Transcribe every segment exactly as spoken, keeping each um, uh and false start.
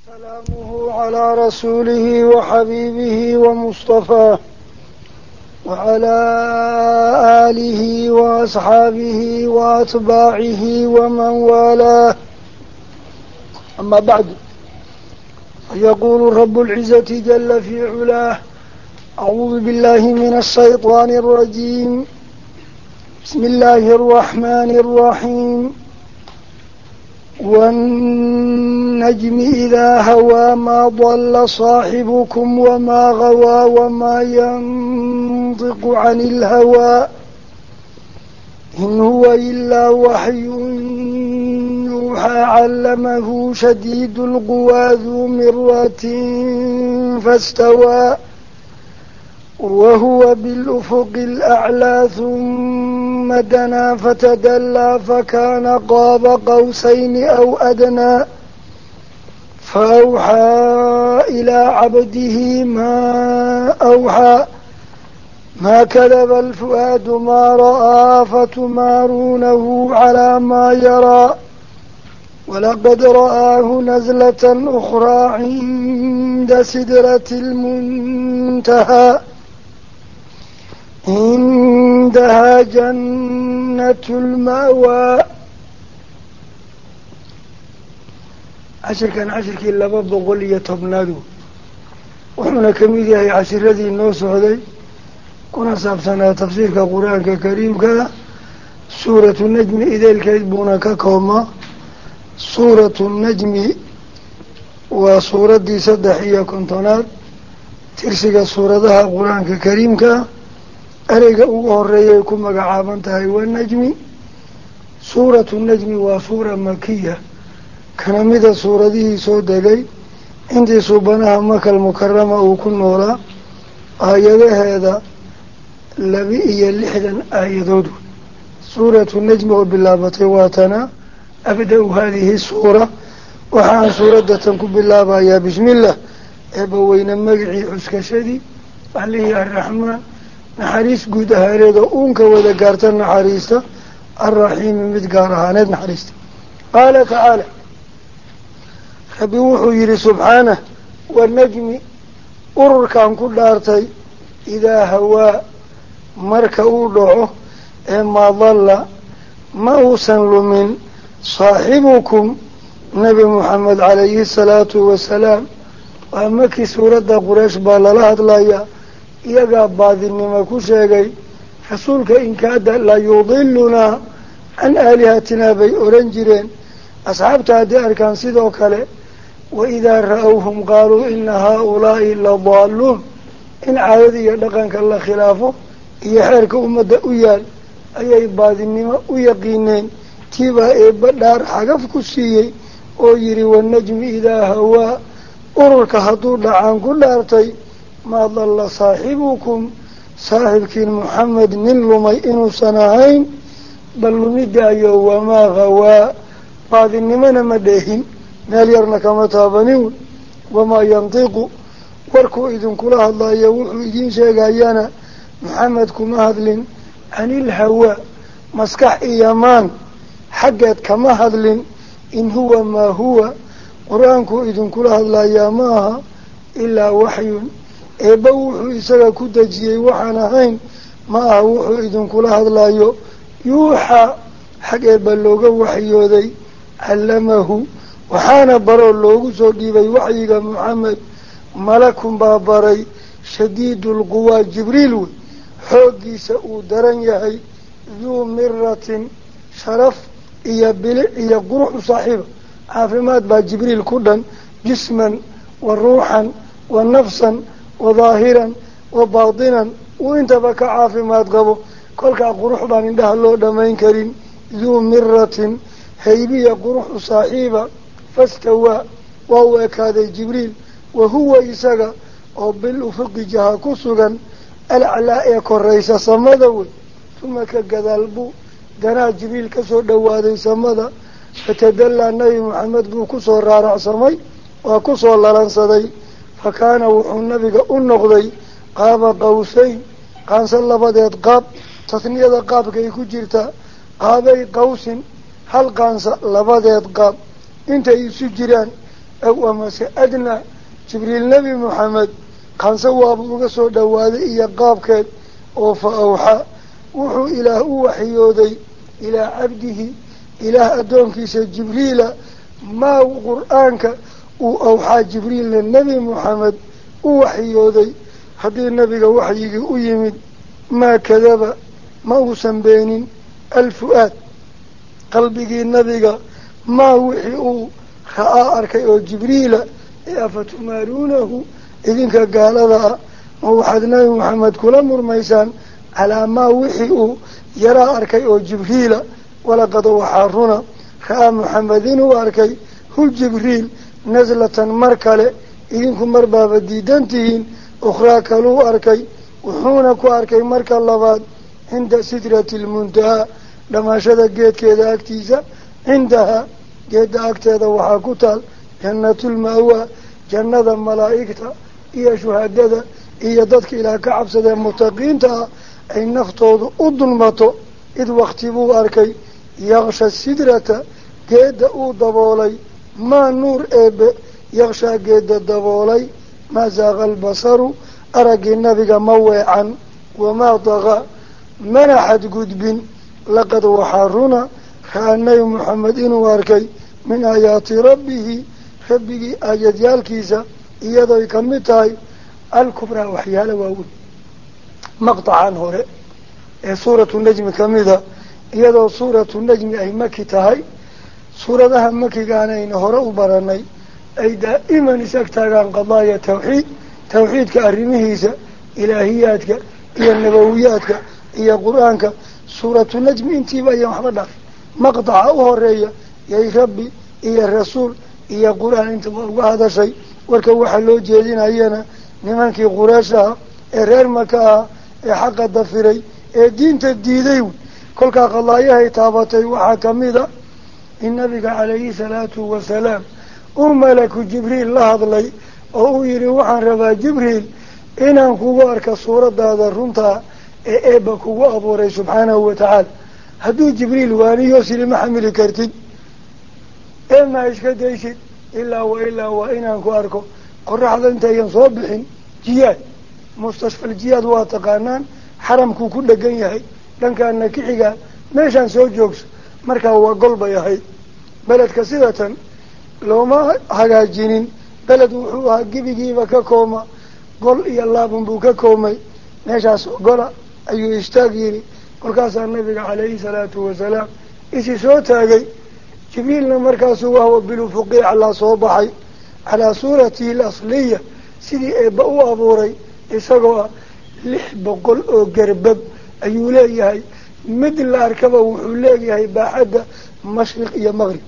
سلامه على رسوله وحبيبه ومصطفاه وعلى آله وأصحابه وأتباعه ومن والاه. أما بعد، يقول رب العزة جل في علاه: أعوذ بالله من الشيطان الرجيم. بسم الله الرحمن الرحيم. والنجم إذا هوى ما ضل صاحبكم وما غوى وما ينطق عن الهوى إن هو إلا وحي يوحى علمه شديد القوى ذو مرة فاستوى وهو بالأفق الأعلى ثم دنا فتدلى فكان قاب قوسين أو أدنى فأوحى إلى عبده ما أوحى ما كذب الفؤاد ما رأى فتمارونه على ما يرى ولقد رآه نزلة أخرى عند سدرة المنتهى عندها جنة المأوى. عشر كان عشر كي لبا بقول يتبنادو وحنا كميدي عشر الذي النوس هذي كنا سابسنا تفسير القرآن الكريم كذا. سورة النجم إذا الكذبون ككوما سورة النجم وسورة دي سدحية كنتونات ترسك سورة ذا القرآن الكريم كذا أريق أغريكم مقعابنتها والنجم. سورة النجم وسورة مكية كان مدى سورة دي سودة عندي صوبناها مكة المكرمة وكل نورا آيات هذا لبئي اللحدا آيات. سورة النجم وبالله واتنا أبدأ هذه السورة وحان سورة تنكب بالله يا بسم الله أبوين مقعي عسك شدي عليه الرحمن نحريس قد هاريدا أونك وذا قارتا نحريستا الرحيم مدقارها ند نحريستا. قال تعالى ربي وحو يري سبحانه والنجم أركان كل أرتي إذا هوا مركو دعوه إما ظل موسا من صاحبكم نبي محمد عليه الصلاة والسلام. وأمكي سورة قريش بالله أطلعيا iyagaa baadinimo ku sheegay rasuulka in kaada la yudiluna can aalihatina bay oran jireen asxaabta haddii arkaan sidoo kale waidaa ra-awhum qaaluu ina haa-ulaa'i la daalluun in caadada iyo dhaqanka la khilaafo iyo xeerka ummadda u yaal ayay baadinimo u yaqiineen. tiibaa eebba dhaar xagaf ku siiyey oo yidhi wanajmi idaa hawaa ururka hadduu dhacaan ku dhaartay ما ضل صاحبكم صاحبكين محمد من لمي إنو سناهين بل لمدايو وما غوا بعض النمنا مدهين ناليرنا كما تابنون وما ينطق وركو إذن كلها الله يوحو إذن شاقايانا محمد كما هذلين عن الهواء مسكح إيامان حقات كما هذلين إن هو ما هو قرآنكو إذن كلها الله ياماها إلا وحي eebba wuxuu isaga ku dejiyey waxaan ahayn ma aha wuxuu idinkula hadlayo yuuxa xag eebba looga waxyooday callamahu waxaana baroo loogu soo dhiibay waxyiga maxamed malakun baa baray shadiidul quwaa jibriil wey xooggiisa uu daran yahay duu miratin sharaf iyo bilic iyo qurux u saaxiiba caafimaad baa jibriil ku dhan jisman wa ruuxan wa nafsan وظاهرا وباطنا وانت بك عافمات قبو كلك قروح بان اندها اللو دمين كريم ذو مرة هيبية قروح صاحبة فاستوى وهو اكاد جبريل وهو يساق وبالأفق جها كسوغا العلاء يكون رئيس صمدوي ثم كقذالبو دنا جبريل كسو دوادي صمدا فتدلى النبي محمد بو كسو رارع صمي وكسو للانصدي فكان وحو النبي النقضي قاب قوسين قانس اللبادات قاب تثنية قاب كي كجرتا قابي قوس هل قانس لبادات قاب انت يسجران أو أمس أدنى جبريل نبي محمد كان سواب وقصو دواد إيا قابك وفأوحى وحو إله وحيودي إلى عبده إله أدونكيس جبريل ما قرآنك وأوحى جبريل للنبي محمد وحيودي هذه النبي وحيك أيمد ما كذب ما هو سنبين الفؤاد قلبك النبي ما وحي خاء أركي جبريل أفتمارونه إذنك قال ذا ووحدنا محمد كل مرميسان على ما وحي يرى أركي جبريل ولقد وحارنا خاء محمدين وأركي هو جبريل نزلة مركلة إذنكم مربابا ديدانتهين أخرى كلو أركي وحونك أركي مركل لباد عند سدرة المنتهى لما شدت جيد كذا أكتيزة عندها جيد أكتيزة وحاكتال جنة المأوى جنة الملائكة إيا شهادة إيا ضدك إلى كعبسة المتقين تا أي نفتوض أضلمته إذ واختبوا أركي يغشى السدرة جيد أو دبولي ما نور إب يغشى جيد الدبولي ما زاغ البصر أرقي النبي موعا وما طغى منحت قدب لقد وحارنا خاني محمد واركي من آيات ربه ربه آيات يالكيسة إيضا يكمتاي الكبرى وحيال واول مقطعان هوري سورة النجم كمذا إيضا سورة النجم أي مكي تاي سورة ذا مكي كانين هورا براني أي دائما سكتاقان قضايا توحيد توحيد كأرميهيسة إلهياتك إيا النبوياتك إيا قرآنك سورة النجم انتبا يا محمد مقطع أهرية يا ربي إيا الرسول إيا قرآن انتبا وهذا شيء وركوح اللو جيدين أيانا نمانكي قراشها إرير مكاها حق الضفري دين تديديو كل قضاياها تابتي وحاكميدا النبي عليه الصلاة والسلام وملك جبريل لهذ لي أو يروحان ربا جبريل إنان كوارك صورة هذا الرمتا إيبا كوا أبوري سبحانه وتعالى هدو جبريل واني يوصل محمل كرتين إما إشكد إيشد إلا وإلا وإنان كواركو قرح هذا انت ينصبحين جياد مستشفى الجياد واتقانان حرمكو كل جنيهي لأنك أنك حقا ماشان سو جوكس مركا هو قلب يهي بلد كثيرة لو ما حقا جينين بلد وحوها قبي قيبا ككوما قل إيا الله بنبو ككومي ماشاس قل أيو يشتاقيني قل كاسا النبي عليه الصلاة والسلام إسي سوتاقي جبريلنا مركاسو وهو بالفقيع على صوبحي على صورته الأصلية سيدي إيباو أبوري إساقوا لحب قل أو قربب أيو لايهي مثل أركبه وحولايهي باحدة مشرق يا مغرب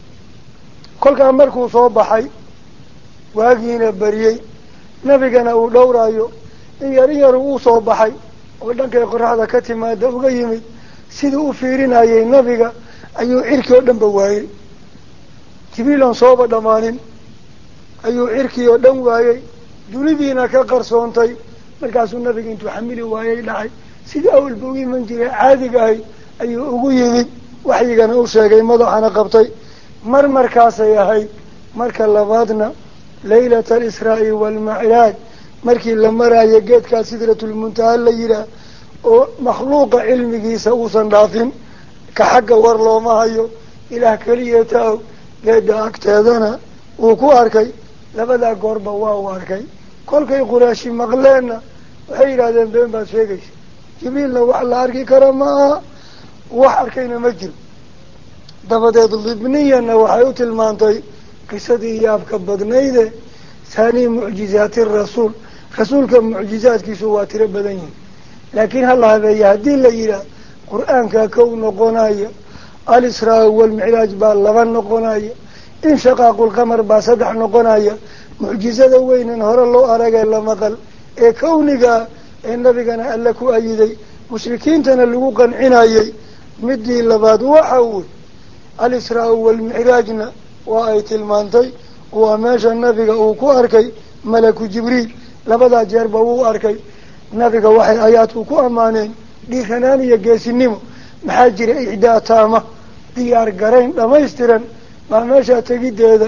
كل كان مركو صوبحي واقينا بريي نبينا uu dhowraayo in yar yar uu soo baxay oo dhanka qorraxda ka timaada uga yimid sidii uu fiirinayay nabiga ayuu cirkii oo dhan bawaayay jibriil soo badhamaanin ayuu cirkii oo dhan waayay dunidiina ka qarsoontay markaasuu nabiga intuu xamili waayay dhacay sidii awal buu iman jiray caadiga ahay ayuu ugu yimid waxyigana u sheegay madaxana qabtay mar markaasay ahayd marka labaadna ليلة الإسراء والمعراج مركي لما رأي جيتك سدرة المنتهى الليلة ومخلوق علمي سوسا دافن كحق ورلو ما هيو إلى كليته قد أكتادنا وكو أركي لبدا قربا واو أركي كل كي قراشي مغلينا وحير هذا بين باس فيكش جميل لو وحلا أركي كرما وحركينا مجل دبدا ضلبنيا وحيوت المانطي قصدي يابك بدنيده ثاني معجزات الرسول رسولك معجزات كسوات ربدين لكن هلا هذا يهدي ليلة قرآن ككون قناية الإسراء والمعراج باللبن قناية انشقاق القمر بصدح قناية معجزة وين انهر الله أرجع إلا مقل إيه كونك النبي كان قال لك أيدي مشركين تنلقوا عناية مدي اللباد وحول الإسراء والمعراجنا وآية المانتي وماشى النبي وكو أركي ملك جبريل لبدا جربه وأركي النبي وحي آيات وكو أمانين دي خناني يقيس النمو محاجر إعداء تامة ديار قرين لما يسترن ما ماشى تجد هذا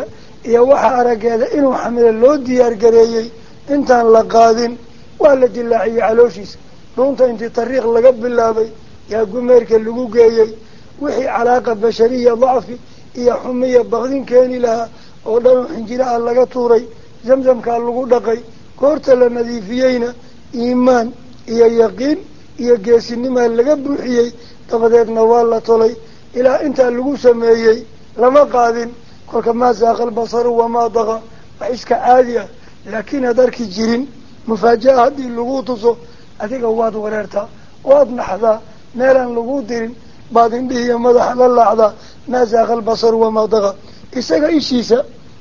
iyo waxa arageeda inuu xamilo loo diyaar gareeyey intaan la qaadin waa la dilaaciyey calooshiisa dhuunta intii tariiq laga bilaabay yaa gumeerka lagu geeyey wixii calaaqa bashariya dacfi iyo xumiya baqdin keeni lahaa oo dhan oo xinjiraha laga tuuray zamzamkaa lagu dhaqay goorta la nadiifiyeyna iimaan iyo yaqiin iyo geesinimaa laga buuxiyey dabadeedna waa la tolay ilaa intaa lagu sameeyey lama qaadin kolka maa saaqa albasaru wamaa daqa wax iska caadi ah laakiin had arki jirin mufaaja-a haddii lagu tuso adiga waad wareertaa waad naxdaa meelaan lagu dirin baad indhihiiyo madaxa la laacdaa maa saaqa albasaru wamaa daqa isaga ishiisa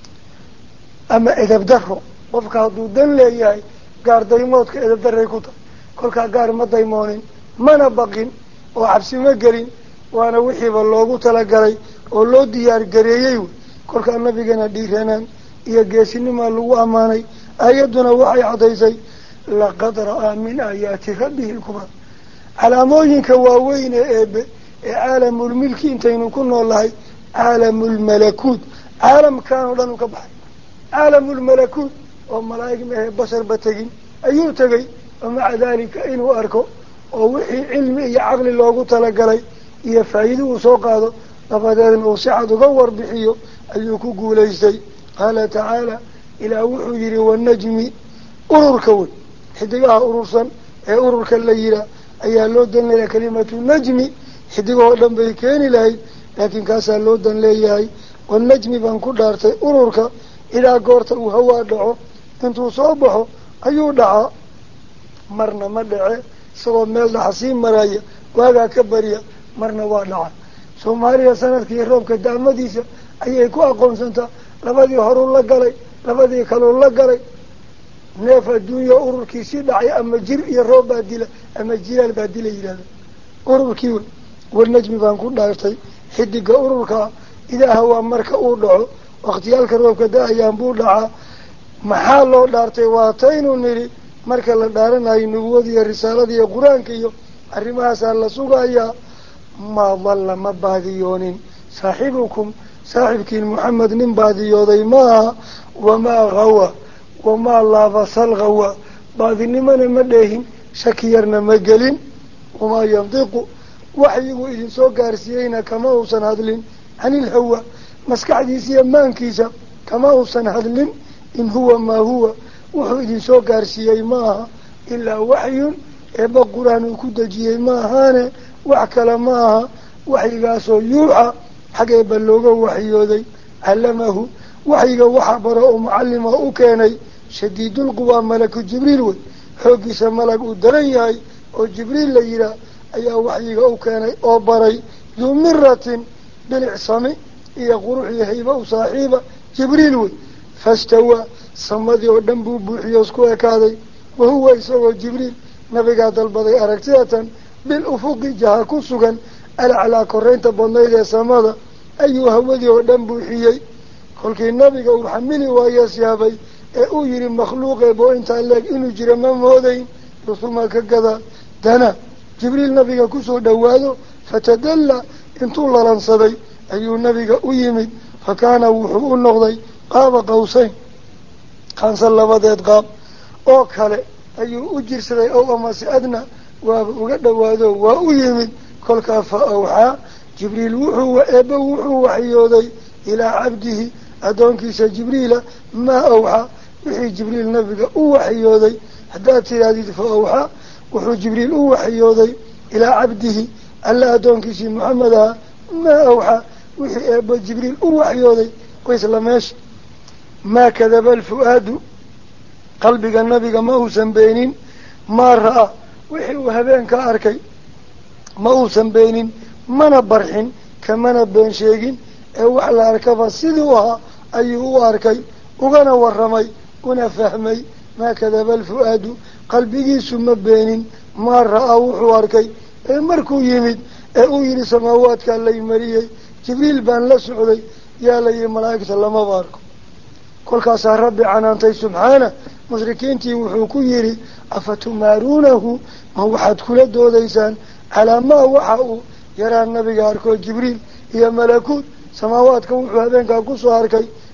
ama edab daro qofka hadduu dan leeyahay gaar daymoodka edab daray ku tahay kolkaa gaar ma daymoonin mana baqin oo cabsi ma gelin waana wixiiba loogu talagalay oo loo diyaar gareeyey wey kolkaa nabigana dhiiranaan iyo geesinimaa lagu ammaanay aayadduna waxay caddaysay laqad ra'aa min aayaati rabbihi lkubraa calaamooyinka waaweyn ee eebe ee caalamulmilki intaynu ku noolahay caalamulmalakuut caalamkan oo dhan u ka baxay caalamulmalakuut oo malaa'ig mahe basharba tegin ayuu tegay wamaca daalika inuu arko oo wixii cilmi iyo caqli loogu talagalay iyo faa'iido uu soo qaado dabadeedna uu si cad uga warbixiyo ayuu ku guulaystay qaala tacaala ilaah wuxuu yidhi wanajmi ururka wey xidigaha urursan ee ururka la yihaa ayaa loo dan leeyahay kalimatu najmi xidigahoo dhan bay keeni lahayd laakiin kaasaa loo dan leeyahay wanajmi baan ku dhaartay ururka ilaa goorta uu hawaa dhaco intuu soo baxo ayuu dhacaa marna ma dhace isagoo meel dhaxa sii maraya waagaa ka bariya marna waa dhaca soomaaliya sanadkii roobka daamadiisa ayay ku aqoonsantaa labadii horuu la galay labadii kaluu la galay neef adduunya ururkii sii dhacay ama jir iyo roob baa dila ama jilaal baa dila yidhahda ururkii wey wanajmi baan ku dhaartay xidiga ururkaa idaaha waa marka uu dhaco wakhtiyaalka roobka da-ayaan buu dhacaa maxaa loo dhaartay waataynu nidhi marka la dhaaranayo nubuwada iyo risaalada iyo qur-aanka iyo arrimahaasaa la sugayaa maa dalla ma baadiyoonin saaxibukum saaxibkiin moxamed nin baadiyooday maaha wamaa hawa wamaa laabasal hawa baadinimana ma dheehin shaki yarna ma gelin wamaa yandiqu waxyiguu idinsoo gaarsiiyeyna kama uusan hadlin cani ilhawa maskaxdiisa iyo maankiisa kama uusan hadlin in huwa maa huwa wuxuu idinsoo gaarsiiyey ma aha ilaa waxyun eeba qur-aan uu ku dejiyey ma ahaane wax kale ma aha waxyigaasoo yuuxa xag eeba looga waxyooday callamahu waxyiga waxa baro oo mucallima u keenay shadiidulquwaa malaku jibriil wey xooggiisa malag uu daran yahay oo jibriil la yihaah ayaa waxyiga u keenay oo baray duu miratin bilicsami iyo qurux iyo hayba u saaxiiba jibriil wey fastawaa samadii oo dhan buu buuxiyo isku ekaaday wahuwa isagoo jibriil nabigaa dalbaday aragtidatan bil ufuqi jaha ku sugan alaclaa koreynta badnayd ee samada ayuu hawadii oo dhan buuxiyey kolkii nabiga uu xamili waayo siyaabay ee uu yihi makhluuqeebo intaa leeg inuu jira ma moodayn rusuma ka gadaa dana jibriil nabiga kusoo dhawaado fatadalla intuu lalansaday ayuu nabiga u yimid fa kaana wuxuu u noqday qaaba qawsayn qaansan labadeed qaab oo kale ayuu u jirsaday ow amase adna waaba uga dhawaado waa u yimid kolkaa fa awxaa jibriil wuxuu eebba wuxuu waxyooday ilaa cabdihi addoonkiisa jibriila maa awxaa wixii jibriil nabiga u waxyooday haddaad tidhaahdid fa awxaa wuxuu jibriil u waxyooday ilaa cabdihi alla addoonkiisii maxamed ahaa maa awxaa wixii eebba jibriil u waxyooday waisla meesha maa kadaba alfu-aadu qalbiga nabiga ma uusan beenin maa ra-a wixii uu habeenka arkay ma uusan beenin mana barxin kamana been sheegin ee wax la arkaba sidii u ahaa ayuu u arkay ugana warramay una fahmay maa kadaba alfu-aadu qalbigiisu ma beenin maa ra-a wuxuu arkay ee markuu yimid ee uu yihi samaawaadkaa lay mariyey jibriil baan la socday yaa la yihi malaa'igta lamaba arko kolkaasaa rabbi canaantay subxaana mushrikiintii wuxuu ku yidhi afatumaaruunahu ma waxaad kula doodaysaan calaa maa waxa uu yaraa nabiga arkoo jibriil iyo malakuut samaawaadka wuxuu habeenkaa kusoo arkay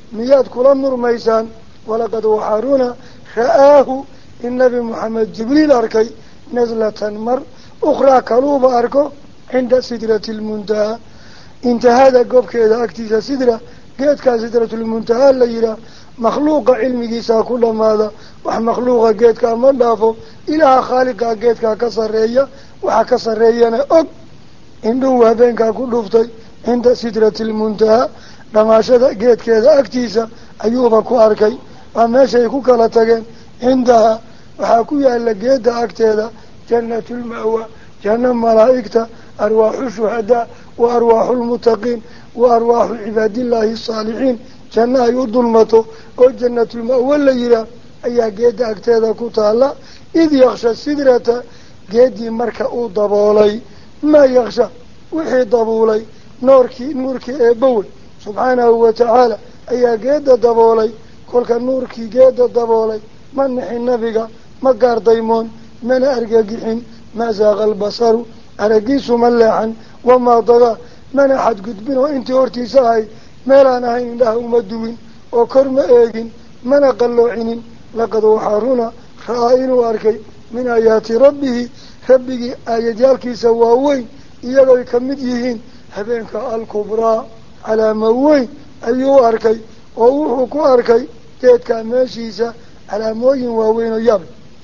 مياد كل مرميسان ولقد وحارونا رآه النبي محمد جبريل أركي نزلة مر أخرى كلوب أركو عند سدرة المنتهى انتهى هذا قب كذا أكتيس سدرة قيد كسدرة المنتهى اللي مخلوق علمي جيسا كل ماذا ومخلوق قيد كمدافو إلى خالق قيد كسر ريا وحكسر ريانا أب إنه هبين كل فطي عند سدرة المنتهى لما شد قيد كذا أكتيس أيوب كواركي وما شيء كلا تجن عندها وحكويا إلا قيد أكتيدا جنة المأوى جنة ملائكة أرواح الشهداء وأرواح المتقين وأرواح عباد الله الصالحين جنة يظلمته وجنة المأوى اللي أي قيد أكتيدا كتالا إذ يخشى السدرة قيد مركا ضبولي ما يخشى وحي ضبولي نوركي نوركي إبول سبحانه وتعالى أي قيد ضبولي كلك نوركي قيد ضبولي من نحي النبي ما قار ديمون من أرقاقحين ما زاغ البصر أرقيس ملعا وما ضغى من أحد قدبين وإنت أرتي ساعي ميلانا هين له مدوين وكرم إيقين من قلوعين لقد وحارونا خائن واركي من آيات ربه ربك آيات يالكي سواوين إيقا كمديهين هبينك الكبرى على موين أيو أركي ووحوكو أركي تيتك ماشيسا على موين واوين يابل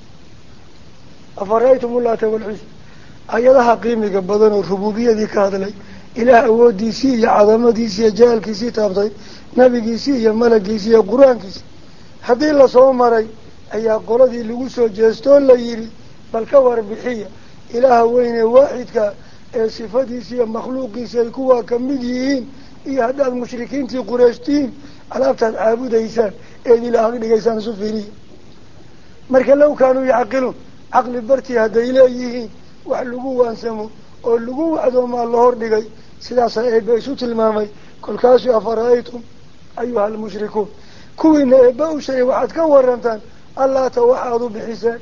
أفرأيتم الله والعزى أيضا قيمة بدن الربوبية ذي كهذا إله أودي سي عظمة دي سي جال كيسي تابطي نبي كيسي ملك كيسي قرآن كيسي هذه الله صومري أي قرضي لوسو جستون ليري بل كور بحية إله وين واحد كصفاتي سي مخلوق سي كوا كمديين إيه هذا المشركين في قريشتين على أفتح عابد إيسان إيه إله أغني إيسان سفيري مركا لو كانوا يعقلون عقل برتي هذا إلهيين وحلقوا وانسموا ولقوا عدو ما الله هردقي سلاسة إيبايسوت المامي كل كاسي أفرأيتم أيها المشركون كوين إيباو شيء واحد كورنتان الله توحدوا بحسان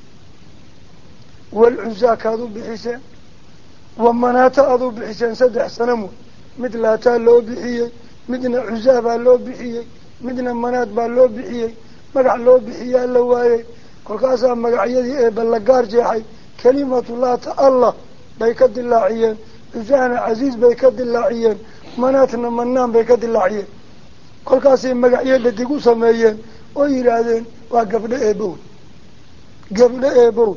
والعزا كادوا بحسان ومناتا أضوا بحسان سدح سنمو مثل أتالو بحيي مثل عزابا لو بحيي مثل منات بالو بحيي مقع لو بحيي اللواي كل كاسا مقع يدي إيبا اللقار جيحي كلمة الله الله بيكد اللاعيين عزانا عزيز بيكد اللاعيين مناتنا منام بيكد اللاعيين كل كاسا مقع يدي ديقو سمايين ويرادين وقبل إيبون قبل إيبون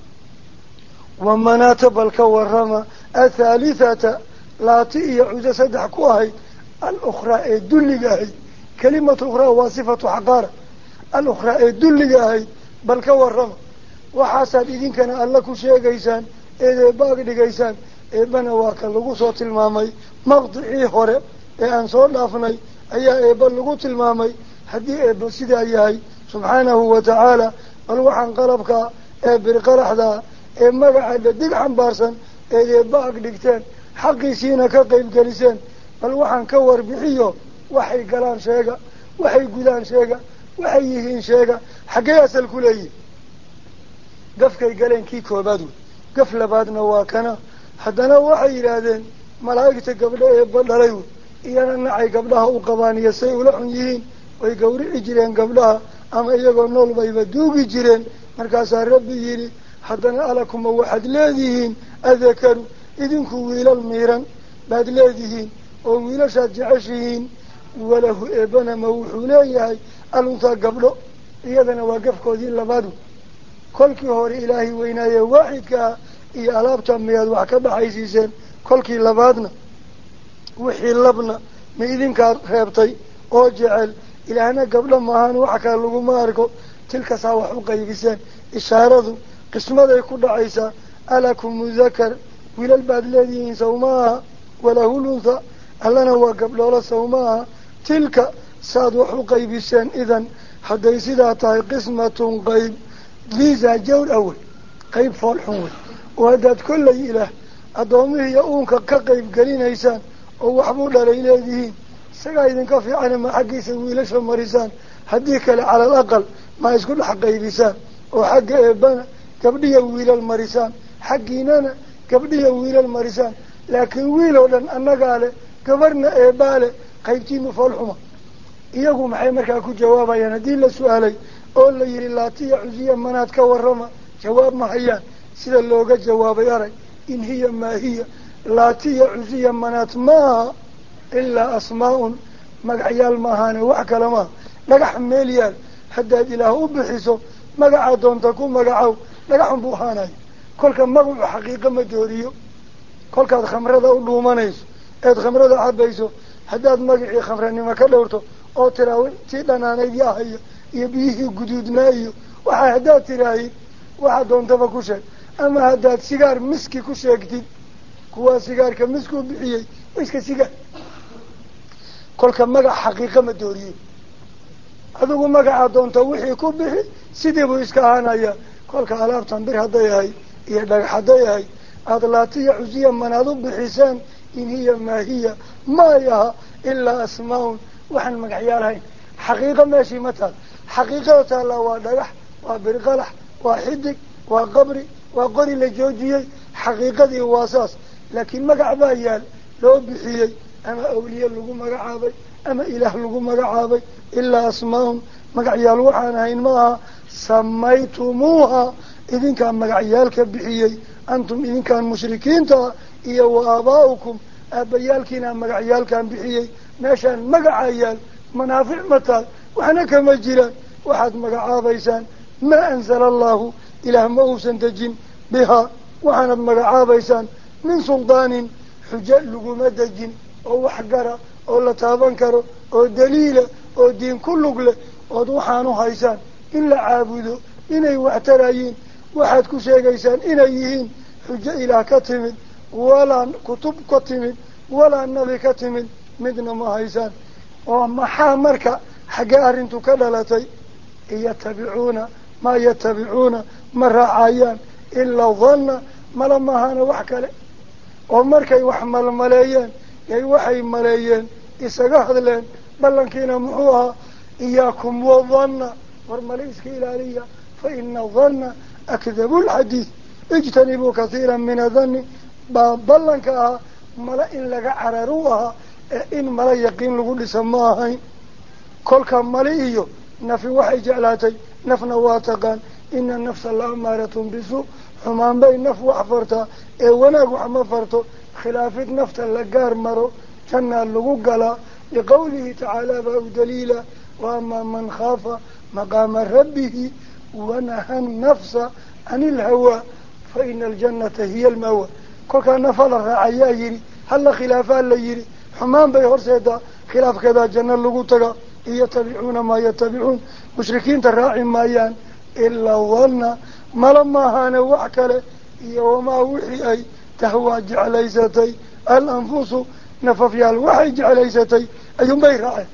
ومنات بالكورما الثالثة لا تئي عزا سدحكوهي الأخرى الدلقاهي كلمة أخرى وصفة حقارة الأخرى الدلقاهي بالكورما وحاسد إذن كان ألكو شيء قيسان إذا باقي قيسان إبنا واكا لغو صوت المامي مقضعي هوري إيان صور لافني أيها إبا لغو تلمامي حدي إبا سيدا أيهاي سبحانه وتعالى الوحن قلبك إبر قرح ذا إما قاعد ديك حنبارسان إذا باقي ديكتان حقي سينا كقيب قليسان الوحن كور بحيو وحي قلان شيقا وحي قلان شيقا وحي يهين شيقا حقي أسل كلي قفكي قلين كي كوبادو قفل بادنا واكنا حدنا وحي إلادين ملايكة قبل إيبال لليو إيانا نعي قبلها وقباني يسيو لحن يهين ويقوري إجرين قبلها أما إيقو نول بيبدوك إجرين مركاسا ربي يلي حدنا ألكم وحد لاديهين أذكروا إذنكو ويل الميران بعد لاديهين وويل شاجعشيهين وله إيبانا موحوليهي ألنطا قبله إيادنا واقفكو ذي لبادو كلكي هوري إلهي وينايا واحدك إيا ألابتا مياد وحكا بحيسيسين كلكي لبادنا وحي اللبنا ميدينكا خيبتي أو جعل إلهنا قبل ماهان وحكا لغو ماركو تلك ساوحو قيبسين إشارة قسمة يكون عيسى ألكم مذكر وإلى البعد الذين سوماها وله الأنثى ألنا وقبل ولا سوماها تلك سادوحو قيبسين إذن حتى يسيدها قسمة قيب ليزا جو الأول قيب فالحول وهدات كل إله أدومه يؤونك كقيب قلين إيسان ووحبول لإلهيهين سقا إذن كفي عنا ما حق يسوي لش مريسان هديك على الأقل ما يسكن حق يبسان وحق إبانا كبدي ويل المريسان حقينانا كبدي ويل المريسان لكن ويلو لن أنا قال كبرنا إبالة قيبتين فالحما iyagu maxay markaa ku jawaabayaan haddii la su-aalay oo la yidhi laatiya cusiya manaad ka warrama jawaab ma hayaan sida looga jawaabay arag in hiya maa hiya laatiya cusiya manaat maaha ilaa asmaa-un magacyaal maahaane wax kale maaha dhagax meel yaal haddaad ilaah u bixiso magacaad doonta ku magacow dhagaxun buu ahaanayo kolka magacu xaqiiqo ma dooriyo kolkaad khamrada u dhuumanayso eed khamrada cabayso haddaad magacii khamranimo ka dhowrto oo tiraa tii dhanaanayd yaahaya iyo biyihii guduudnaa iyo waxaa haddaad tiraahid waxaad doontaba ku sheeg ama haddaad sigaar miski ku sheegtid kuwaa sigaarka miskuu bixiyey wa iska sigaar kolka magac xaqiiqo ma dooriyo adigu magacaad doonta wixii ku bixi sidii buu iska ahaanayaa kolka alaabtan bir hadday ahay iyo dhagax hadday ahay aada laatiya cusiya manaad u bixisaan in hiya maa hiya maay aha ilaa asmaa-un waxaan magacyaal hayn xaqiiqo meeshii ma taal xaqiiqada taallaa waa dhagax waa birqalax waa xidig waa qabri waa qori la joojiyey xaqiiqadii waa saas laakiin magac baa yaal loo bixiyey ama awliye lagu magacaabay ama ilaah lagu magacaabay ilaa asmaa-un magacyaal waxaan ahayn ma aha samaytumuuha idinkaan magacyaalka bixiyey antum idinkaan mushrikiinta iyo wa aabaa'ukum aabbayaalkiina magacyaalkaan bixiyey meeshaan magacaa yaal manaafic ma taal waxna kama jiraan waxaad magacaabaysaan maa anzala allahu ilaah ma uusan dejin bihaa waxaanad magacaabaysaan min suldaanin xujo laguma dejin oo wax gara oo la taaban karo oo daliila oo diin ku lug leh ood waxaanu haysaan in la caabudo inay waxtarayiin waxaad ku sheegaysaan inay yihiin xujo ilaah ka timid walaa kutub ka timid walaa nabi ka timid midna ma haysaan oo maxaa marka xaggee arrintu ka dhalatay iyatabicuuna maa yatabicuuna ma raacayaan ilaa danna mala maahana wax kale oo markay wax malmaleeyeen yay waxay maleeyeen isaga hadleen ballankiina muxuu ahaa iyaakum wadanna war male iska ilaaliya fa ina danna akdabu lxadiid ijtanibuu kathiira min adanni baa ballanka ahaa mala in laga cararu ahaa ee in mala yaqiin lagu dhisa ma ahayn kolka mali iyo nafi waxay jeclaatay nafna waa taqaan ina nafsa la amaaratun bisu xumaan bay naf wax fartaa ee wanaag wax ma farto khilaafid nafta la gaar maro jannaa lagu galaa liqawlihi tacaala baa u daliila wa amaa man khaafa maqaama rabbihi wanaha nafsa can ilhawaa fa ina aljannata hiya almawa kolkaa nafa la raacayaa yidhi halla khilaafaa la yidhi xumaan bay horseedaa khilaafkeedaa janno lagu taga iyatabicuuna maa yatabicuun mushrikiinta raaci maayaan ilaa danna mala maahaane wax kale iyo wamaa wixii ay tahwaa jeclaysatay alanfusu nafafyaal waxay jeclaysatay ayuunbay raaceen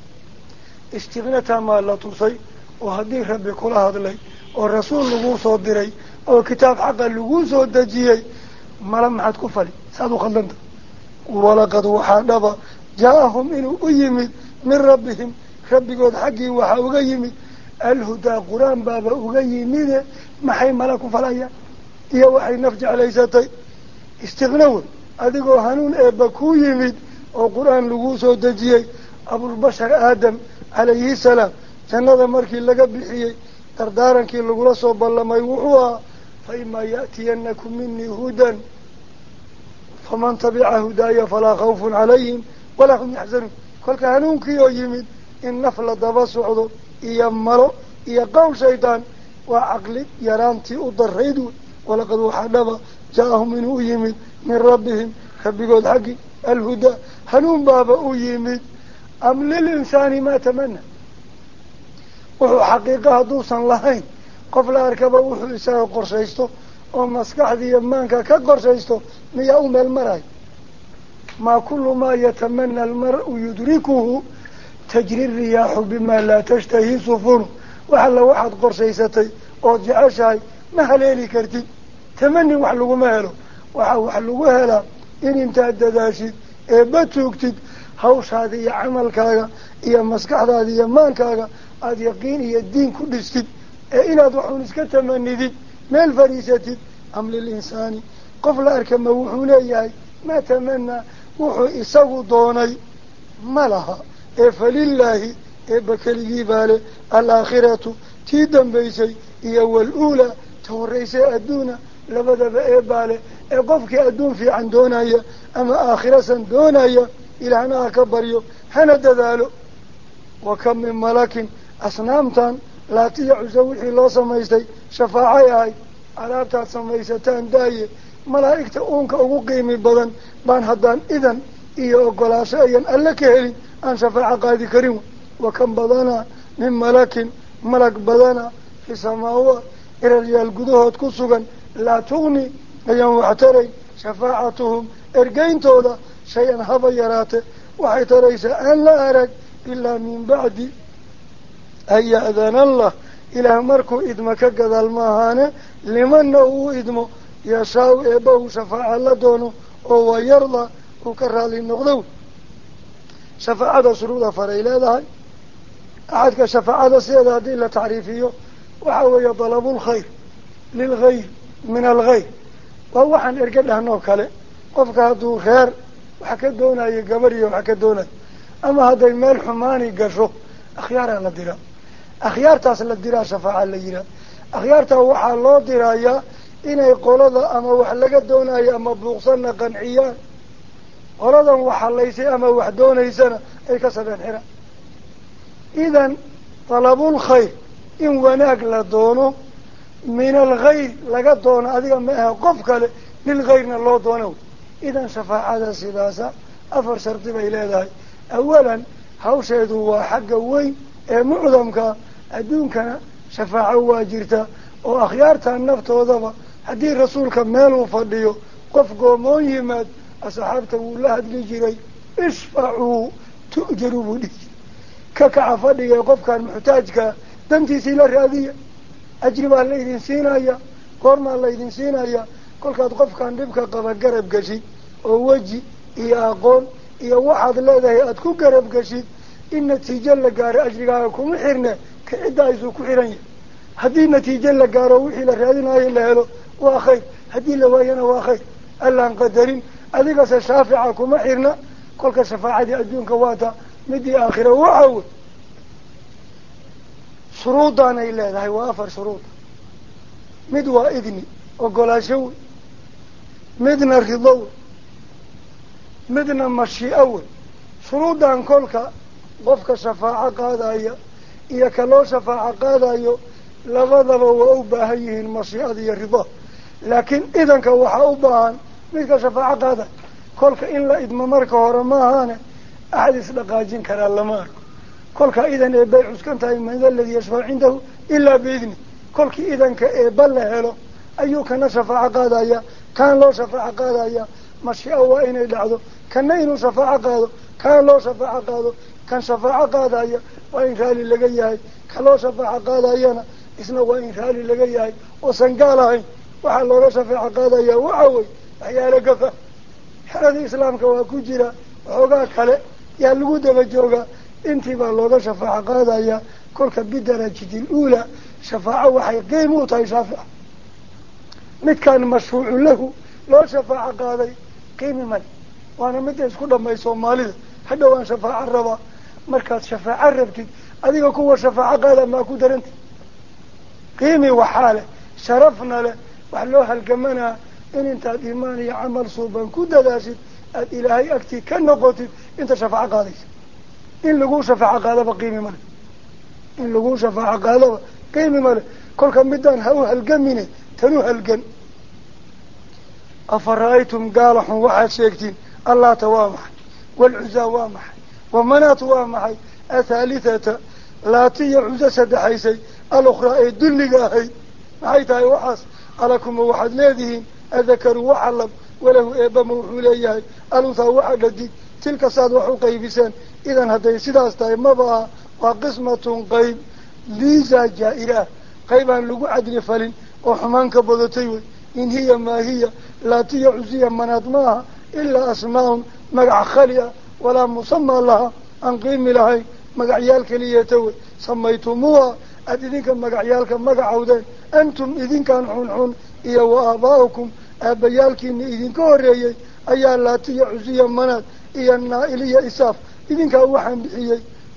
istiqnataa maa la tusay oo haddii rabbi kula hadlay oo rasuul laguu soo diray oo kitaab xaqa laguu soo dejiyey mala maxaad ku fali saad u khaldanta walaqad waxaa dhaba jaa-ahum inuu u yimid min rabbihim rabbigood xaggii waxaa uga yimid alhudaa qur-aan baaba uga yimide maxay mala ku falayaan iyo waxay naf jeclaysatay istiqna wey adigoo hanuun eebba kuu yimid oo qur-aan laguu soo dejiyey abulbashar aadam calayhi salaam jannada markii laga bixiyey dardaarankii lagula soo ballamay wuxuu ahaa fa imaa ya'tiyanakum minii hudan faman tabica hudaaya falaa khawfun calayhim walaa hum yaxzanuun kolka hanuunkii oo yimid in naf la daba socdo iyo malo iyo qowl shaydaan waa caqli yaraantii u darayd wey walaqad waxaa dhaba jaa-ahum inuu u yimid min rabbihim rabbigood xaggi alhudaa hanuun baaba u yimid am lilinsaani maa tamana wuxuu xaqiiqa hadduusan lahayn qof la arkaba wuxuu isaga qorshaysto oo maskaxda iyo maanka ka qorshaysto miyaa u meel marayo maa kullu maa yatamana almar-u yudrikuhu tajri riyaaxu bimaa laa tashtahi sufunu wax alla waxaad qorshaysatay ood jeceshahay ma haleeli kartid tamani wax laguma helo waxaa wax lagu helaa in intaad dadaashid eebba tuugtid hawshaada iyo camalkaaga iyo maskaxdaada iyo maankaaga aada yaqiin iyo diin ku dhistid ee inaad waxuun iska tamanidid meel fadhiisatid am lilinsaani qof la arka ma wuxuu leeyahay maa tamanaa wuxuu isagu doonay ma laha ee falilaahi إبا كليجي بالي الآخرة تيدن بيسي إيا والأولى توريسي أدونا لبدا بإبالي إقفك أدون في عندونايا أما آخرة سندونايا إلى هنا أكبريو هنا دذالو وكم من ملك أصنامتان لا تيعزوحي الله سميستي شفاعي alaabtaad samaysataan daaye malaa'igta uunka ugu qiimi badan baan haddaan idan iyo ogolaasho ayan alle ka helin aan shafaaco qaadi karin wa kan badanaa min malakin malag badana fi samaawaat iraryaal gudahood ku sugan laa tugni ayaan wax taray shafaacatuhum ergeyntooda shay-an haba yaraate waxay taraysaa aan la arag ilaa min bacdi an ya'dana allah ilaah markuu idma ka gadaal maahaane limanna uu idmo yashaa-u eebbahu shafaaca la doono oo wayarda uu ka raali noqdow shafaacada shuruuda faray leedahay axadka shafaacada sideeda haddii la tacriifiyo waxa weeye dalabulkhayr lilkhayr min alkhayr waa waxaan erga dhahnoo kale qofka hadduu reer wax ka doonayo gabadhiyo wax ka doonayo ama hadday meel xumaani gasho akhyaaraa la diraa akhyaartaas la diraa shafaaca la yihaa akhyaartaa waxaa loo dirayaa inay qolada ama wax laga doonayo ama buuqsanna qanciyaan qoladan wax halaysay ama wax doonaysana ay ka sabeen xiraan idan talabul khayr in wanaag la doono min alkhayr laga doono adiga ma aha qof kale lilkhayrna loo doono idan shafaacada sidaasa afar shardi bay leedahay awalan hawsheedu waa xagga weyn ee mucdamka adduunkana shafaaco waa jirta oo akhyaartan naftoodaba haddii rasuulka meel uu fadhiyo qof goomoon yimaad asxaabta wuu la hadli jiray ishfacuu tu'jaru buu dhihi jiray ka kaca fadhiga qofkan muxtaajkaa dantiisii la raadiya ajri baa laydin siinaya goormaa laydin siinaya kolkaad qofkan dhibka qaba garab geshid oo weji iyo aqoon iyo waxaad leedahay aada ku garab geshid in natiijo la gaaro ajrigaaga kuma xirne كعدة يسوع كحيرانية هدي نتيجة لقارو وحي لرادنا هاي اللي هلو واخير هدي لواينا واخير ألا نقدرين أذيك سشافعكم حيرنا كل كشفاعة دي أدون كواتا مدي آخرة وعود شروطنا إلا هاي وافر شروط مدوا إذني وقلا شو مدنا الرضو مدنا مشي أول شروطنا كلك قفك شفاعة قادة iyo kaloo shafaaco qaadayo labadaba waa u baahan yihiin mashiicada iyo rido laakiin idanka waxaa u baahan midka shafaaco qaada kolka in la idmo marka hore maahaane axad isdhaqaajin karaa lama arko kolka idan ee bay cuskan tahay man alladii yashfacu cindahu ilaa biidni kolkii idanka eeba la helo ayuu kana shafaaco qaadaya kaan loo shafaaco qaadaya mashiico waa inay dhacdo kana inuu shafaaco qaado kaan loo shafaaco qaado kan shafaaco qaadaya waa in raali laga yahay kaloo shafaaco qaadayana isna waa in raali laga yahay oosan gaal ahayn waxaa looga shafaaco qaadaya waxa wey waxyaalo gafa xeradii islaamka waa ku jira waxoogaa kale yaa lagu daba joogaa intii baa looga shafaaco qaadaya kolka bidarajati luula shafaaco waxay qiim u tahay shaafica midkaan mashruucu lahu loo shafaaco qaaday qiimi male waana midda isku dhamay soomaalida hadhowaan shafaaco rabaa markaad shafaaco rabtid adiga kuwa shafaaco qaada maa ku daranta qiimi waxaa leh sharafna leh wax loo halgamanaa in intaad iimaan iyo camal suuban ku dadaashid aada ilaahay agtii ka noqotid inta shafaaco qaadaysa in lagu shafaaco qaadaba qiimi male in lagu shafaaco qaadaba qiimi male kolka midaan ha u halgamine tan u halgan afara'aytum gaalaxun waxaad sheegtiin allaata waa maxay walcuzaa waa maxay ومنات وامحي الثالثة لاتي عزة سدحيسي الأخرى الدلقة هي محيطها وحص ألكم وحد لذهين أذكر وحلم وله إبا موحوليه ألوثا وحد لدي تلك صاد وحوقي بسان إذن هذا سداستاي مبا وقسمة قيب ليزا جائرة قيبا لقو عدل فلن وحمانك بضتيوي إن هي ما هي لاتي عزية منات ماها إلا أسماهم مقع خالية ولا مسمى لها أن قيم لهي مقعيالك ليتوي سميتموها أدينك مقعيالك مقعودين أنتم إذن كان حون حون إيا وآباؤكم أبيالك إن إذن كوريي أيا لا تيعزي منات إيا النائلية إساف إذن كان وحن بحيي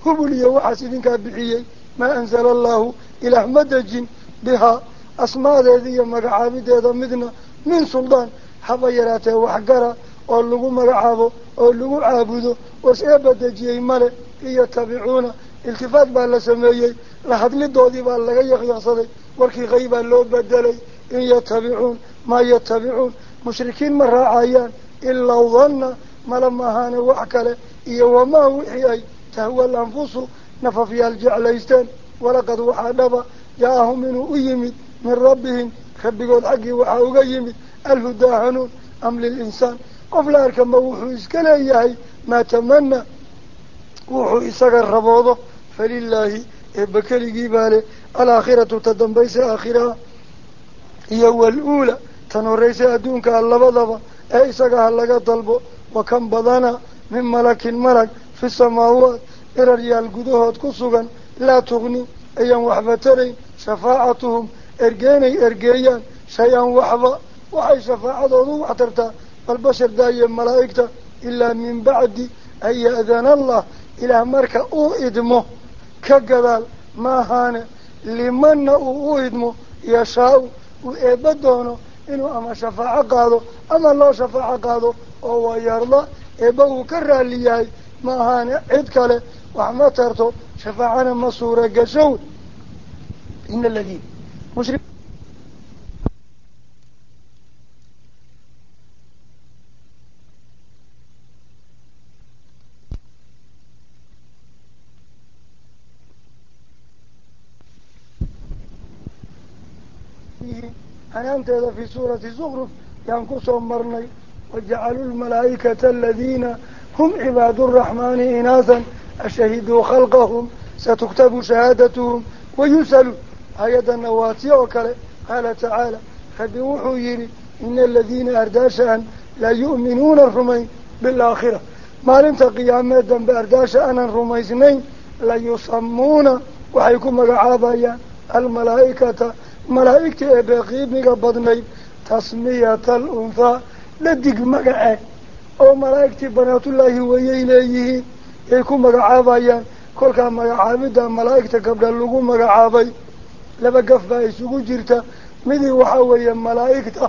هبلي وحسدك بحيي ما أنزل الله إلى أحمد بها أسماء ذي مقعابد هذا مدنا من سلطان حبيراته وحقرة أولو مقعابه أولو عابده وسيبد جي ملك يتبعون التفات بالسمية لحد للدودي بالله يغيصدي وركي غيبا لو بدلي إن يتبعون ما يتبعون مشركين مرة عيان إلا وظن ما لما هان وحكله إيه وما وحيي تهوى الأنفس نففي الجعليستان ولقد وحدب جاءهم منه أيمد من ربهم خبقوا الحق وحاوق يمد الهدى هنون أم للإنسان قبل أركم وحو إسكاليه ما تمنى وحو إسكال ربوضه فلله إبكالي قباله الآخرة تدنبيس آخرها هي الأولى تنوريس أدونك اللبضبة أي إسكال لك طلبه وكم بدنا من ملك ملك في السماوات إلى ريال قدوهات كسوغا لا تغني أيام وحبترين شفاعتهم إرقيني إرقيان شيئا وحبا وحي شفاعة ذو وحترتا فالبشر دايا ملائكتا إلا من بعد أن يأذن الله إلى مركة أو إدمه كقدال ما هان لمن أو إدمه يشاء وإبدونه إنه أما شفاعة قادو أما الله شفاعة قادو وهو يرضى إبوه كرر ليهي ما هان عدك له وحما ترتو شفاعنا مصورة قشود إن الذين مشرك أنت هذا في سورة زخرف ينقصهم مرني وجعلوا الملائكة الذين هم عباد الرحمن إناثا أشهدوا خلقهم ستكتب شهادتهم ويسألوا آية النواتي وكله قال تعالى فبوحوا يري إن الذين أرداشا لا يؤمنون الرمين بالآخرة ما لنت قيامات بأرداشا أنا الرميسنين لا يصمون وحيكون مقعابا الملائكة ملائكة بقيب مقبضنين تصمية الأنثى لديك مقعه أو ملائكة بنات الله ويليه يكون مقعابا كل كان مقعابدا ملائكة قبل اللقوم مقعابي لما قفبا يسوقوا جيرتا مذي وحاويا ملائكة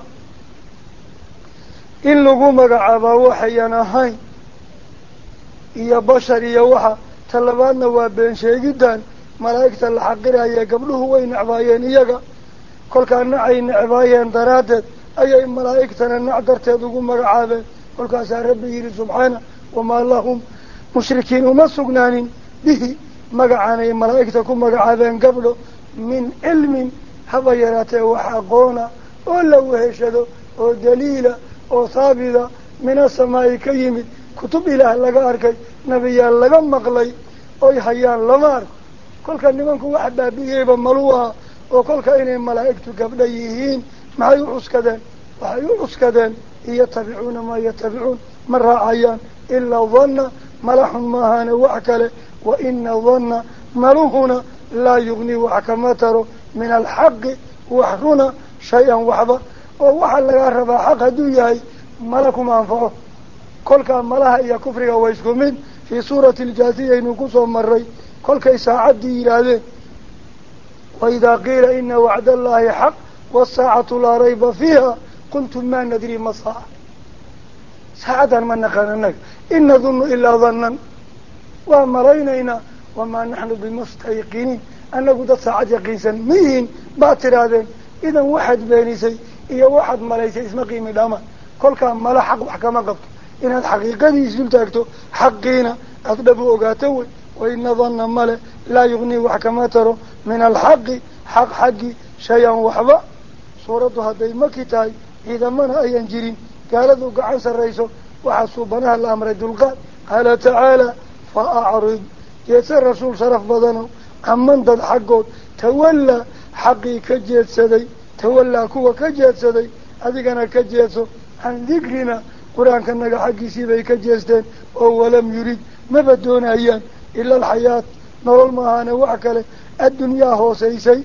إن لقوم مقعابا وحيانا هاي إيا بشر إيا وحا طلبان وابين شيء جدا ملائكة الحقيرة إيا قبله وين عبايين إياقا كل كان نعين عبايين درادت أي ملائكة نعدرت يدقون مقعابا كل كان سأل ربي سبحانه وما اللهم مشركين وما سقنانين به مقعاني ملائكة كم مقعابين قبله من علم حبيراته وحقونا ولا وهشده ودليل وثابت من السماء كيمد كتب إله لغا أركي نبيان لغا مقلي أي حيان لما أرك كل كان نمانك واحد بابيه ملوها وكل كان ملائكة قبليهين ما يعوس كذا ويعوس كذا يتبعون ما يتبعون مرة عيان إلا ظن ملح ماهان وعكله وإن ظن ملوهنا لا يغني وحكمته من الحق وحرنا شيئا وحبا ووحل لغا ربا حق دوياي ملكم أنفعه كل كان ملها إيا كفرها ويسكمين في سورة الجاثية نقصهم مري كل كيسا عدي إلى ذلك وإذا قيل إن وعد الله حق والساعة لا ريب فيها قلتم ما ندري ما الساعة ساعة من نقننك إن نظن إلا ظنا ومرينينا وما نحن بمستيقنين أنه قد ساعة يقيسا مين باتر هذا إذا واحد بينيسي إيا واحد مليسي اسمه قيمة داما كل كان ملا حق وحكما قبط إن الحقيقة دي سلتاكتو حقينا أطلبوا أقاتوي وإن ظن ملا لا يغني وحكماته من الحق حق حقي شيئا وحبا صورتها دي مكتاي إذا منها أي ينجرين قال ذو قعنس الرئيس وحسوبناها الأمر دلقات قال تعالى فأعرض يسر رسول صرف بدنه عمن ضد حقه تولى حقي كجيت سدي تولى كوة كجيت سدي هذيك أنا كجيته عن ذكرنا قرآن كان حقي سيبي كجيستين ولم يريد ما بدون أيام إلا الحياة نرى المهانة وعكله الدنيا هو سيسي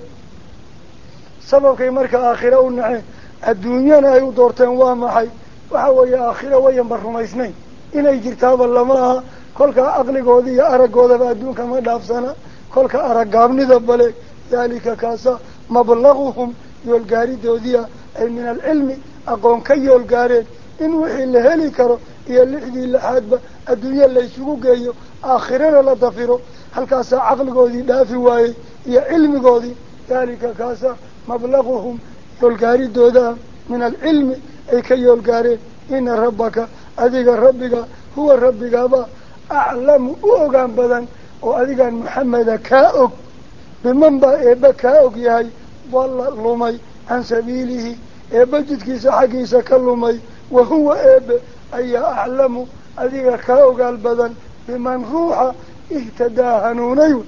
سبب كي مركة آخرة ونعي الدنيا نايو دورتين وامحي وحاوية آخرة وينبر رميسنين إنا يجرتاب اللماها كل كأغلى جودي أرق جودا بعدون كما دافسنا كل كأرق قابني ذبله ذلك كاسا مبلغهم يلقاري دوديا أي من العلم أقوم كي يلقاري إن وحي اللي هلي كرو يلحدي اللي حادبه الدنيا اللي يسوقوا جايو آخرين لا تفيرو هل كاسا عقل جودي دافي واي يا علم جودي ذلك كاسا مبلغهم يلقاري دودا من العلم أي كي يلقاري إن ربك أذيك ربك هو ربك أبا أعلم أوغان بدن وأذيك محمد كاؤك بمن با إبا كاؤك ياي والله لمي عن سبيله إبا جدكيس حقيس كاللمي وهو إبا أي أعلم أذيك كاؤك البدن بمن روح اهتدى هنونيون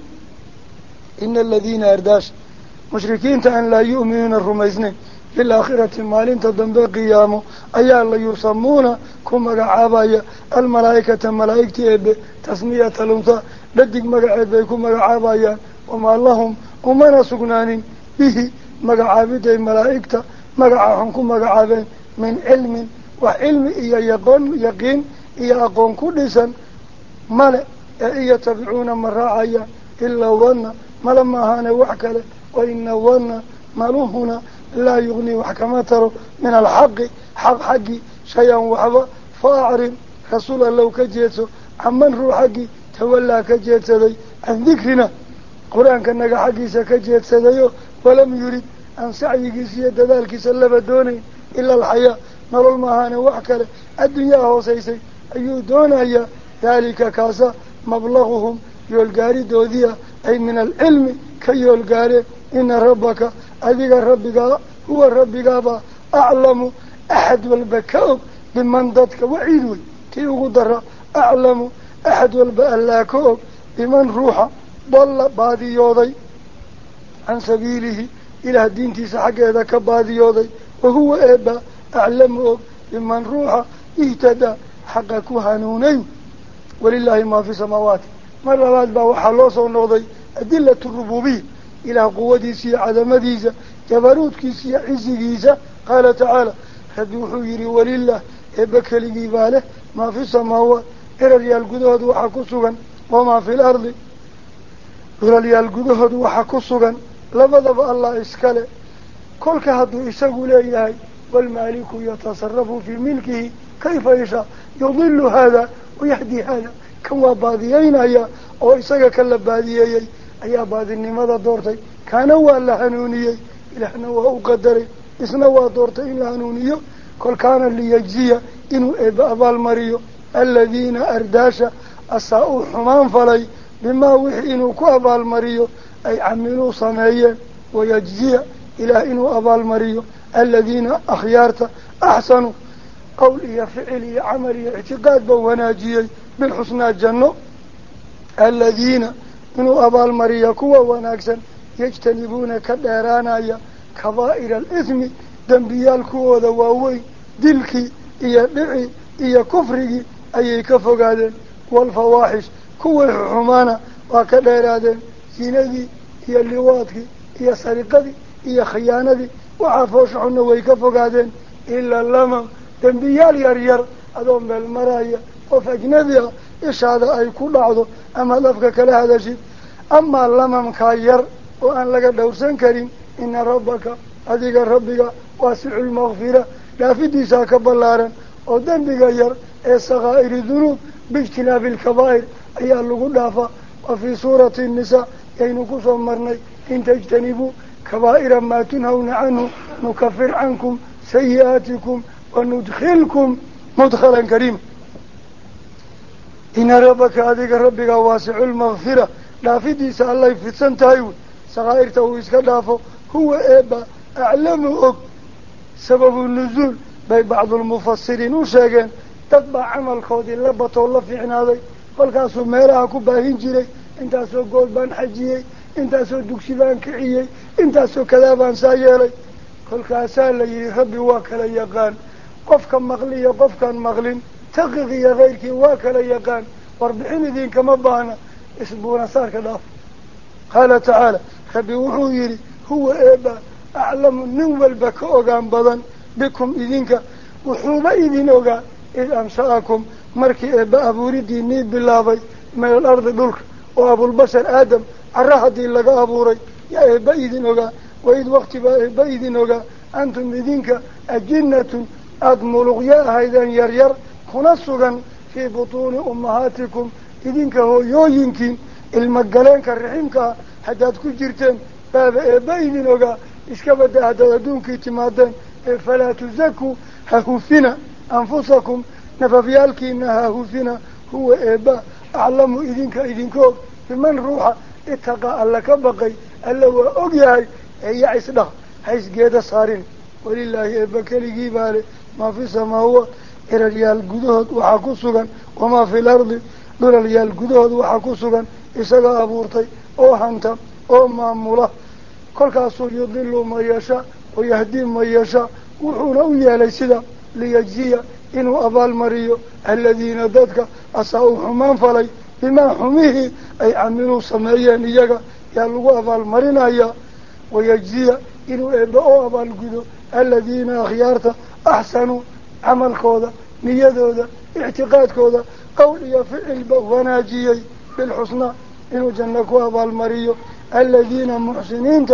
إن الذين أرداش مشركين تأن لا يؤمنون الرميزنين في الآخرة مالين تدنبي قيامه أي الله يسمون كما عابايا الملائكة ملائكة إبا تسمية الأنثى لديك مقعد بيكم مقعابايا وما اللهم وما نسقنان به مقعابد الملائكة مقعاهم مقعابين من علم وعلم إيا يقون يقين إيا أقون كلسا ملأ إيا تبعون مراعيا إلا ظن ملما هانا وحكله وإن ظن ملوهنا لا يغني وحكمته من الحق حق حقي شيئا وحبا فأعرض رسول الله كجيته عمن روحكي تولى كجيته عن ذكرنا قرآن كان حقيسا كجيته ولم يريد أن سعيك سيادة ذلك سلب دوني إلا الحياة نرى المهانة وحكله الدنيا هو سيسي أيو دوني ذلك كاسا مبلغهم يلقاري دوديا أي من العلم كي يلقاري إن ربك أذيك ربك هو ربك أبا أعلم أحد والبكاء بمن ضدك وعيدوي كي قدر أعلم أحد والبألاكوب بمن روح ضل بادي يوضي عن سبيله إلى الدين تسحق هذا كبادي يوضي وهو أبا أعلم بمن روح اهتدى حق كهانوني ولله ما في سماوات مرة بعد بوحى الله صنوضي أدلة الربوبية إلى قوة سي عدم ديزة جبروت كيسي عزي جيزة قال تعالى خذوا حجري ولله إبك لجباله ما في السماوات إلى ريال قدهد وحكسوغا وما في الأرض إلى ريال قدهد وحكسوغا لبضب الله إسكاله كل كهدو إساقوا لإلهي والمالك يتصرف في ملكه كيف يشاء يضل هذا ويهدي هذا كما باذيين أيا أو إساق كلا باذيين أيا باذيني ماذا دورتي كانوا ألا هنونيي إلهنا وهو قدري إسنوا دورتي إلا هنونيي كل كان ليجزي إنه إبا المريو الذين أرداشا أساءوا حمان فلي بما وحينوا كأبا المريو أي عملوا صنعيا ويجزي إلى إنه أبا المريو الذين أخيارت أحسنوا قولي فعلي عملي اعتقاد بوناجي بالحسنى الجنة الذين إنه أبا المريو كوا وناكسا يجتنبون كديرانا كبائر الإثم دنبيال كوا ذواوي دلكي إيا دعي إيا كفري أي كفقادين والفواحش كوا حمانا وكديرادين سيندي إيا اللواتي إيا سرقدي إيا خياندي وعافوش عنا ويكفقادين إلا اللمم دنبيال يرير أدوم بالمرايا وفجنبيا إيش هذا أي كل عضو أما لفك كلا هذا شيء أما اللمم كاير وأن لك دورسان كريم إن ربك أذيك ربك واسع المغفرة لا في ديساك بلارا ودنبك ير الصغائر الذنوب باجتناب الكبائر أي اللغو دافا وفي سورة النساء ينكو صمرني إن تجتنبوا كبائر ما تنهون عنه نكفر عنكم سيئاتكم وندخلكم مدخلا كريما إن ربك أذيك ربك واسع المغفرة لا في ديسا الله يفتسن تايون صغائر تويسك دافو هو إبا أعلمه سبب النزول بي بعض المفسرين وشاقين تتبع عمل خودي لبطو الله في عنادي فالكاسو ميراها كباهين جيري انتاسو قول بان حجيي انتاسو دوكسي بان كعيي انتاسو كذابان سايالي فالكاسان لي ربي واكلا يقان قفكا مغلية قفكا مغلين تقغي غيرك واكلا يقان واربعين ذين كمبانا اسبونا سارك داف قال تعالى ربي وحويري هو إبا أعلم النوم البكاء بدن بكم إذنك وحوب إذن أغا إذ أنشأكم مركي إبا أبوري ديني بالله من الأرض دولك وأبو البشر آدم عراها دين لك أبوري يا إبا إذن وقا وإذ وقت إبا إذن وقا أنتم إذنك أجنة أدملغ يا هيدا يرير خنصغا في بطون أمهاتكم إذنك هو يوينكين المقالين كالرحيمك حتى تكون جرتين باب إبا إذن وقا إسكبت هذا دونك اتمادين فلا تزكوا هكوفنا أنفسكم نففيالك إنها هكوفنا هو إبا أعلم إذنك إذنكو بمن روح اتقى الله كبقي ألا وأقياي أي عسده حيث قيد صارين ولله إبا كالي بالي ما في سماوة إلى ريال قدود وحاكسوغا وما في الأرض دول ريال قدود وحاكسوغا إساق أبورتي أو حنتا أو مامولا كل كاسو يضل ما يشاء ويهدي ما يشاء وحونا ويالي سدا ليجزي إنه أبال مريو الذين ضدك أساؤوا حمان فلي بما حميه أي عملوا سمعيا إياك يالغوا أبال مرينا ويجزي إنه إبقوا أبال قدو الذين أخيارت أحسنوا عمل كودا نيادودا اعتقاد كودا قولي فعل وناجيي بالحسنى إنه جنكوا أبال مريو الذين محسنين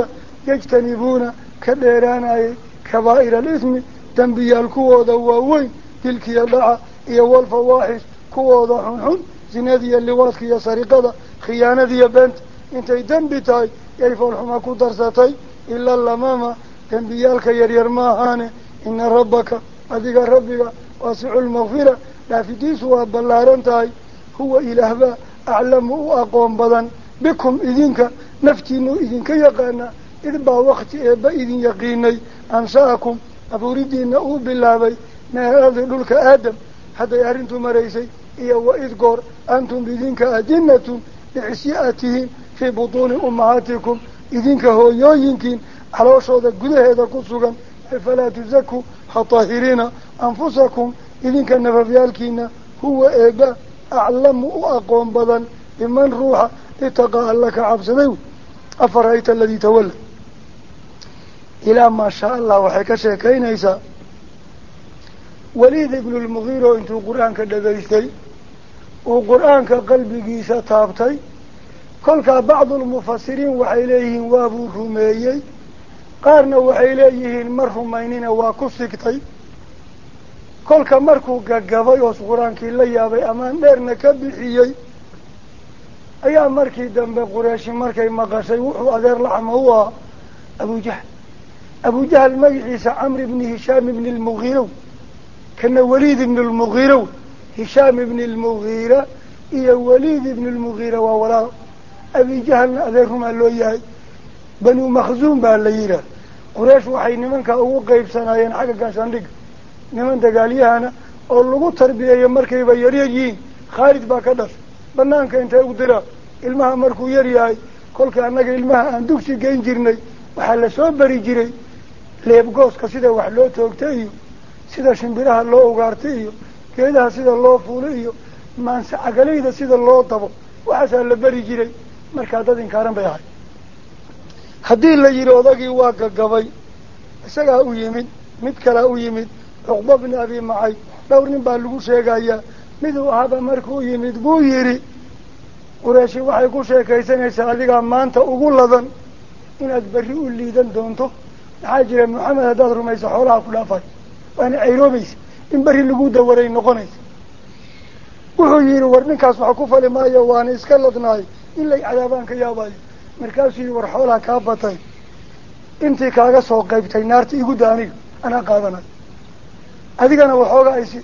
يجتنبون كديران كبائر الإثم تنبيا الكوضة ووين تلك يدعى إيوال الفواحش كوضة حنحن زنادي اللواسك يا سرقة خيانة يا بنت انت دنبتاي يفعل حماكو درستاي إلا اللماما تنبيالك يرير ماهاني إن ربك أذيك ربك واسع المغفرة لا في ديسوا بلارنتاي هو إله أعلم وأقوم بدن بكم إذنك نفتينو إذنك يقانا إذبا وقت إذبا إذن يقيني أنساكم أبوردين أو بالله ما هذا لك آدم هذا يارنتو مريسي إيا وإذ قور أنتم بإذنك أجنة لعسياتهم في بطون أمهاتكم إذنك هو يوينكين على شوذا قده هذا قصوغا فلا تزكوا حطاهرين أنفسكم إذنك النففيالكين هو إيبا أعلم وأقوم بدن بمن روح اتقى لك عبسديو أفرأيت الذي تولى إلى ما شاء الله وحكا شاكين إيسا وليد ابن المغيرة انتو قرآن كدقيستي وقرآن كقلبي قيسا تابتي كلك بعض المفسرين وحيليهن وابو رميي قارنا وحيليهن مرحمينين واكسكتي كلك مركو قاقبي وصقران كي ليابي أمان ديرنا كبحيي أيام مركي دنب قريشي مركي مقاسي وحو أدير لحم هو أبو جهل أبو جهل مجلس عمرو بن هشام بن المغيرة كان وليد بن المغيرة هشام بن المغيرة إيا وليد بن المغيرة وولا أبي جهل أذيرهم قال له إياه بنو مخزوم بالليلة قريش وحي نمنك أو قيب سنايين حقا كان شاندق نمن دقاليها أنا أولوغو تربية يمركي بيريجين خارج باكدر بنانك انت أقدر المها مركو يرياي كل كأنك المها أندوكسي جين جرني وحال سوى بري جري ليبقوس كسيدة وحلو توقتيه سيدة شنبيرها اللو وقارتيه كيدها سيدة اللو فوليه ما انسى عقليه سيدة اللو طبق وحسا لبري جري مركاتات انكارن بيهاي هدي اللي جري وضاقي واقع قبي ساقا او يمد مدكلا او يمد عقبة بن أبي معي دورن بالغو شيقايا miduu ahaba markuu yimid buu yidhi qurayshi waxay ku sheekaysanaysaa adigaa maanta ugu ladan inaad berri u liidan doonto maxaa jira maxamed haddaad rumayso xoolaha ku dhaafay waana cayroobaysa in berri lagu dawaray noqonaysa wuxuu yidhi war ninkaas waxa ku fali maayo waana iska ladnaay in lay cadaabaan ka yaabayo markaasuu yidhi war xoolaha kaa batay intii kaaga soo qaybtay naarta igu da aniga anaa qaadanayo adigana waxooga aysi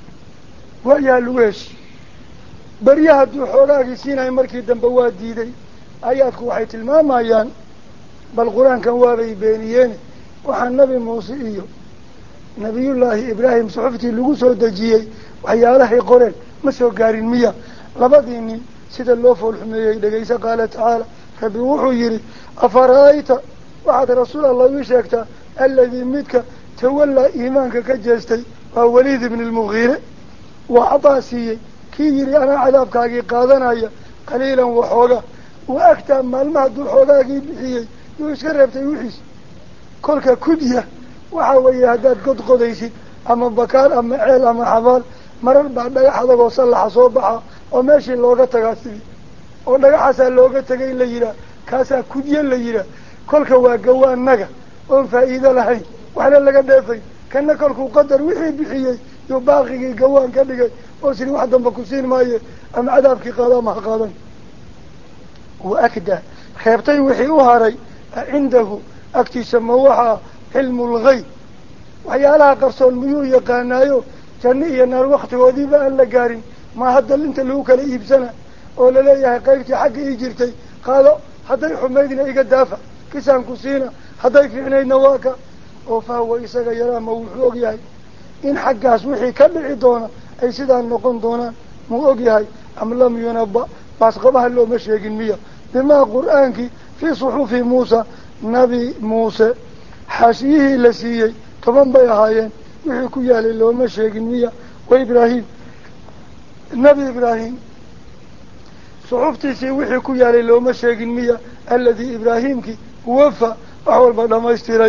ويا لويش بريها دو حوراقي سيناي مركي دنبوا ديدي آياتك وحيت المامايان بالقرآن كان وابي بينيين وحان نبي موسيقي نبي الله إبراهيم صحفتي لغوسو دجيي وحياله قرين مسو قارين مياه لبديني سيد اللوف والحمية دقيسة قال تعالى فبوحو يري أفرأيت وعد رسول الله ويشاكتا الذي متك تولى إيمانك كجاستي ووليد بن المغيرة وعطاسي كي يري أنا عذابك قادنايا قليلا وحوغا وأكتا مالمهد الحوغا بحيي يوشكربت يوحيس كلك كدية وحاوية هداد قد قديسي أما بكار أما عيل أما حبال marar baa dhagax adagoo sallaxa soo baxa oo meeshii looga tagaa sidii oo dhagaxaasaa looga tegay la yidhaah kaasaa kudyo la yidhaah kolka waa gawaanaga oon faa'iido lahayn waxna laga dheefay kana kolkuu qadar wixii bixiyey yuu baaqigii gawaan ka dhigay oo siri wax damba ku siin maaye ama cadaabkii qaada ama ha qaadan wa akdaa reebtay wixii u haray cindahu agtiisa ma waxaa cilmu lgayb waxyaalaha qarsoon miyuu yaqaanaayo janno iyo naar waktigoodiiba aan la gaarin ma hadda inta lagu kala iibsana oo laleeyahay qaybtii xagga ii jirtay qaado hadday xumaydna iga daafa kisaan ku siina hadday fiicnaydna waa ka oo fahuwa isaga yaraama wuxuu og yahay in xaggaas wixii ka dhici doona ay sidaa noqon doonaan muu og yahay am lam yunaba baasqabaha looma sheegin miya bimaa qur-aankii fii suxufi muusa nabi muuse xaashiyihii la siiyey toban bay ahaayeen wixii ku yaalay looma sheegin miya wa ibraahim nabi ibraahim suxuftiisii wixii ku yaalay looma sheegin miya aladii ibraahimkii wafa wax walba dhamaystiray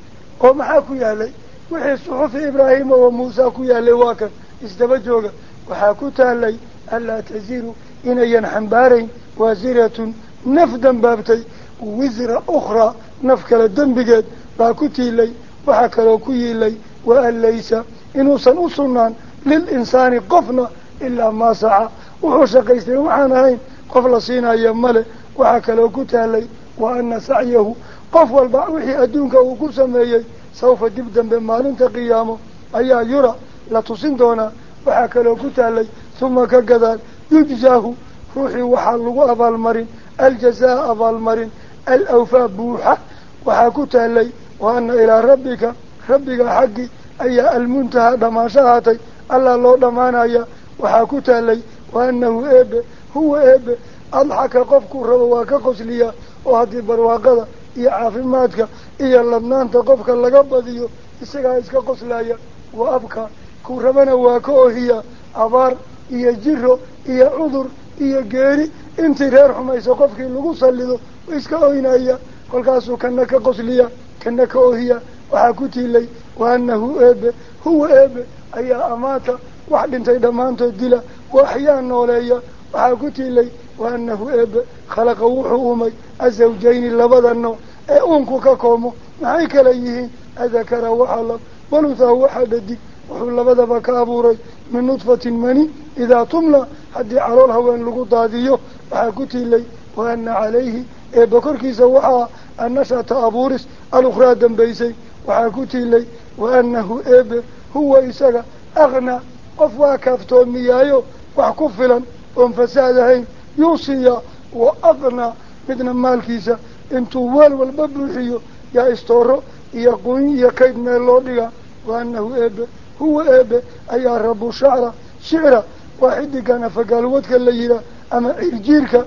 oo maxaa ku yaalay wixii suxufi ibraahima wa muusa ku yaalay waa kan isdaba jooga waxaa ku taalay anlaa taziru inayan xambaarayn waasiratun naf dambaabtay wisra ukhraa naf kale dembigeed baa ku tiilay waxaa kaloo ku yiilay wa an laysa inuusan u sugnaan lilinsaani qofna ilaa maa saca wuxuu shaqaystay waxaan ahayn qof la siinaya male waxaa kaloo ku taalay wa ana sacyahu qof walba wixii adduunka uu ku sameeyey sawfa dib dambe maalinta qiyaamo ayaa yura la tusin doonaa waxaa kaloo ku taalay huma ka gadaal yujzaahu ruuxii waxaa lagu abaalmarin aljazaa abaalmarin alawfaa buuxa waxaa ku taalay wa ana ilaa rabbika rabbiga xaggi ayaa almuntahaa dhamaanshahaatay allaa loo dhammaanaya waxaa ku taalay wa anahu eebe huwa eebe adxaka qofkuu rabo waa ka qosliyaa oo haddii barwaaqada iyo caafimaadka iyo ladnaanta qofka laga badiyo isagaa iska qoslaya wa abka kuu rabana waa ka ohiya abaar iyo jiro iyo cudur iyo geeri intii reer xumayso qofkii lagu sallido iska oynaya kolkaasuu kana ka qosliya kana ka ohiya waxaa ku tiilay wa anahu eebe huwa eebe ayaa amaata wax dhintay dhammaantood dila wa axyaa nooleeya waxaa ku tiilay wa anahu eebe khalaqa wuxuu uumay azawjayni labada nooc ee uunku ka koomo maxay kala yihiin adakara waxaa lab waluthaa waxaa dhadig wuxuu labadaba ka abuuray min nudfatin mani idaa tumla haddii calool haween lagu daadiyo waxaa ku tiilay wa ana calayhi eebba korkiisa waxaa annashata abuuris alukhraa dambaysay waxaa ku tiilay wa anahu eebe huwa isaga aknaa qof waa kaaftoomiyaayo wax ku filan oon fasaad ahayn yuusiya wa aknaa midna maalkiisa intuu weel walba buuxiyo yaa istooro iyo quyn iyo kayd meel loo dhiga wa anahu eebe huwa eebe ayaa rabu shacra shicra waa xidigan afagaalwadka la yihaa ama cirjiirka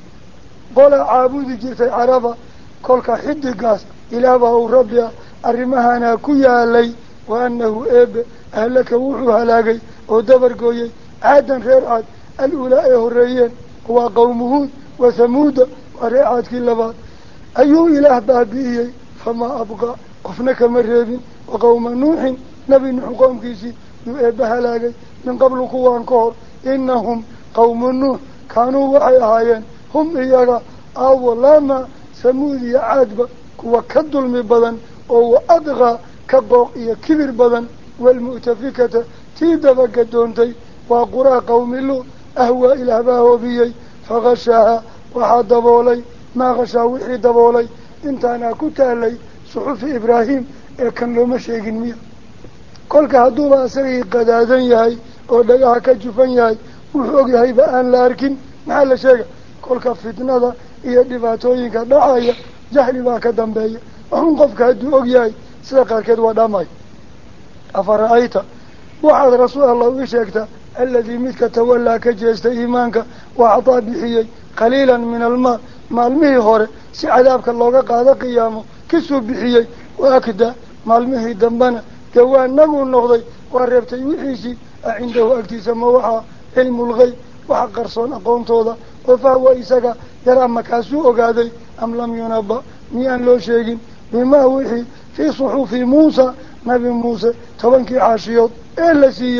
qolaa caabudi jirtay caraba kolka xidigaas ilaahbaa uu rabbi ah arrimahaana ku yaalay wa anahu eebe ahlaka wuxuu halaagay oo dabargooyey caadan reer caad al-ulaa ay horreeyeen waa qawmuhuud wa hamuuda waa reer caadkii labaad ayuu ilaah baabi'iyey famaa abqa qofna kama reebin wa qawma nuuxin nabi nuux qoomkiisii yuu eebba halaagay min qablu kuwaan ka hor inahum qawmu nuux kaanuu waxay ahaayeen hum iyaga awlama samuud iyo caadba kuwa ka dulmi badan oo wa adqaa ka qooq iyo kibir badan waalmu'tafikata tii dabagedoontay waa quraa qawmi luud ahwaa ilaah baa hoobiyey fakashaaha waxaa daboolay maa kashaa wixii daboolay intaanaa ku taalay suxufi ibraahim ee kan looma sheegin miya kolka hadduuba isagii qadaadan yahay oo dhagaha ka jufan yahay wuxuu og yahayba aan la arkin maxaa la sheega kolka fitnada iyo dhibaatooyinka dhacaya jahli baa ka dambeeya waxun qofka hadduu og yahay sida qaarkeed waa dhamay afara'ayta waxaad rasuul allah ii sheegtaa aladii midka tawallaa ka jeestay iimaanka waa cataa bixiyey qaliilan min almaal maalmihii hore si cadaabka looga qaado qiyaamo kisuu bixiyey wa akda maalmihii dambena gawaanaguu noqday waa reebtay wixiisii a cindahu agtiisa ma waxaa cilmu lgayb waxa qarsoon aqoontooda oo fahwa isaga yaraa makaasuu ogaaday am lam yunaba miyaan loo sheegin bimaa wixii fii suxufi muusa nabi muuse tobankii caashiyood ee la siiyey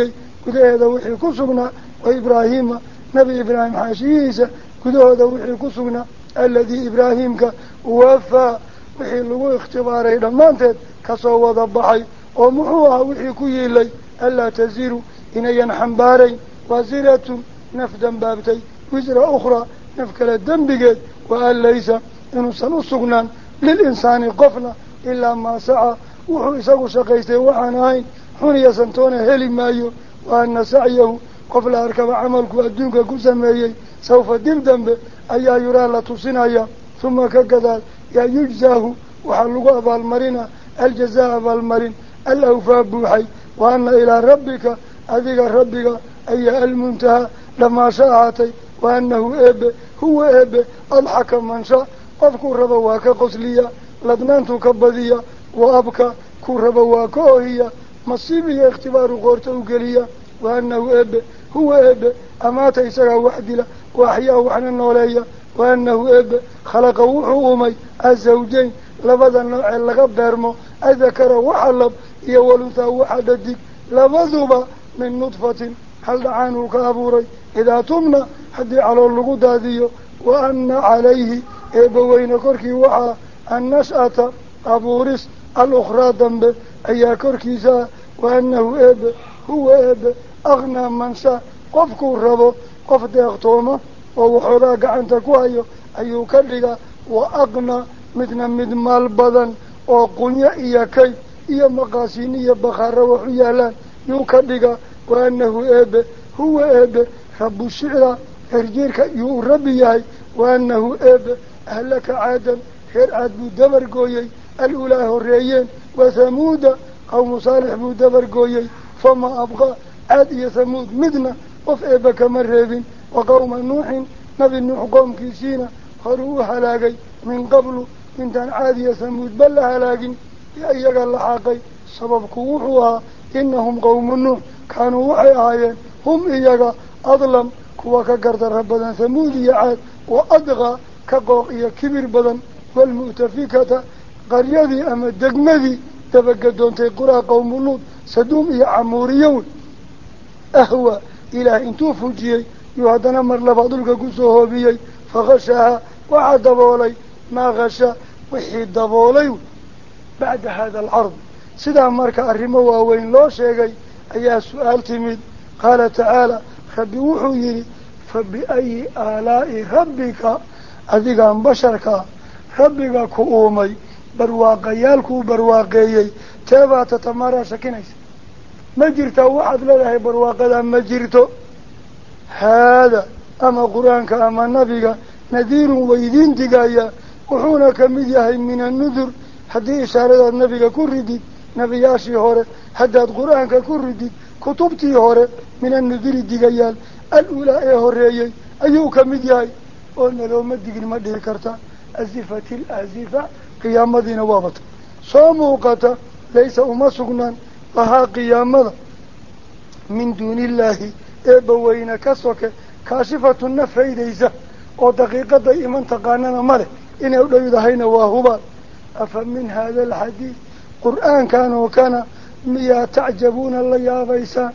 gudaheeda wixii ku sugnaa wa ibraahiima nabi ibraahim xaashiyihiisa gudahooda wixii ku sugnaa aladii ibraahiimka wafaa wixii lagu ikhtibaaray dhammaanteed kasoo wada baxay oo muxuu ahaa wixii ku yiilay anlaa taziru inayan xambaarayn waasiratun naf dambaabtay wisra ukhraa naf kale dembigeed wa an laysa inuusan u sugnaan lilinsaani qofna ilaa maa saca wuxuu isagu shaqaystay waxaan ahayn xuniya santoona heli maayo wa ana sacyahu qof la arkaba camalku adduunka ku sameeyey sawfa dib dambe ayaa yuraa la tusinaya huma ka gadaal yaa yujzaahu waxaa lagu abaalmarina aljazaa abaalmarin alawfaa buuxay wa ana ilaa rabbika adiga rabbiga ayaa almuntahaa dhamaasho ahaatay wa anahu eebe huwa eebe adxaka mansha qofkuu raba waa ka qosliya ladnaantuu ka badiya wa abka kuu raba waa ka ohiya masiib iyo ikhtibaaru qoorta u geliya wa anahu eebe huwa eebe amaata isagaa wax dila wa axyaa waxna nooleeya wa anahu eebe khalaqa wuxuu umay azawjayn labada noocee laga beermo adakara waxa lab iyo waluntaa waxa dhadig labaduba min nudfatin hal dhacaan uu ka abuuray idaa tumna haddii calool lagu daadiyo wa ana calayhi eebbaweyne korkii waxaa annash'ata abuuris alukhraa dambe ayaa korkiisaa wa anahu eebe huwa eebe aknaa mansha qofkuu rabo qof deeqtooma oo waxoogaa gacanta ku hayo ayuu ka dhigaa wa aqnaa midna mid maal badan oo qunyo iyo kayd iyo maqaasiin iyo bakhaaro wax u yaalaan yuu ka dhigaa wa anahu eebe huwa eebe rabu shicra herjiirka yuu u rabbi yahay wa anahu eebe ahlaka caadan reer caad buu dabargooyey al-ulaa horreeyeen wa hamuuda qawmu saalix buu dabargooyey fama abqa caad iyo hamuud midna qof eebbe kama reebin wa qawma nuuxin nabi nuux qoomkiisiina horuu u halaagay min qablu intaan caad iyo hamuudba la halaagin ee iyaga la xaaqay sababku wuxuu ahaa inahum qawmu nuux kaanuu waxay ahaayeen hum iyaga adlam kuwa ka gardarra badan hamuud iyo caad wa adqaa ka qooq iyo kibir badan waalmu'tafikata qaryadii ama degmadii dabagedoontay quraa qawmu luud saduum iyo camuuriyown ahwa ilaah intuu fujiyey yuu haddana mar labaad dhulka kusoo hoobiyey fakashaha waxaa daboolay maa kasha wixii daboolay bacda hada alcard sidaa marka arrimo waaweyn loo sheegay ayaa su-aal timid qaala tacaala rabbi wuxuu yidhi fa biayi aalaa'i rabbika adigaan basharkaa rabbiga ku uumay barwaaqayaalkuu barwaaqeeyey teebaa tatamaraa shakinaysa ma jirtaa waxaad leedahay barwaaqadaa ma jirto haada ama qur-aanka ama nabiga nadiirun waydiin digaya wuxuuna ka mid yahay min annudur haddii ishaaradaad nabiga ku ridid nebiyaashii hore haddaad qur-aanka ku ridid kutubtii hore min annuduri digayaal al-ulaa ee horreeyey ayuu ka mid yahay oo nalooma digin ma dhihi karta asifati alaasifa qiyaamadiina waabata soo muuqata laysa uma sugnaan lahaa qiyaamada min duuni illaahi eebbaweyne ka soke kaashifatu na faydaysa oo daqiiqaday iman taqaanana ma leh inay u dhowdahayna waa hubaan afa min haada alxadiid qur-aankan oo kana miyaa tacjabuuna la yaabaysaan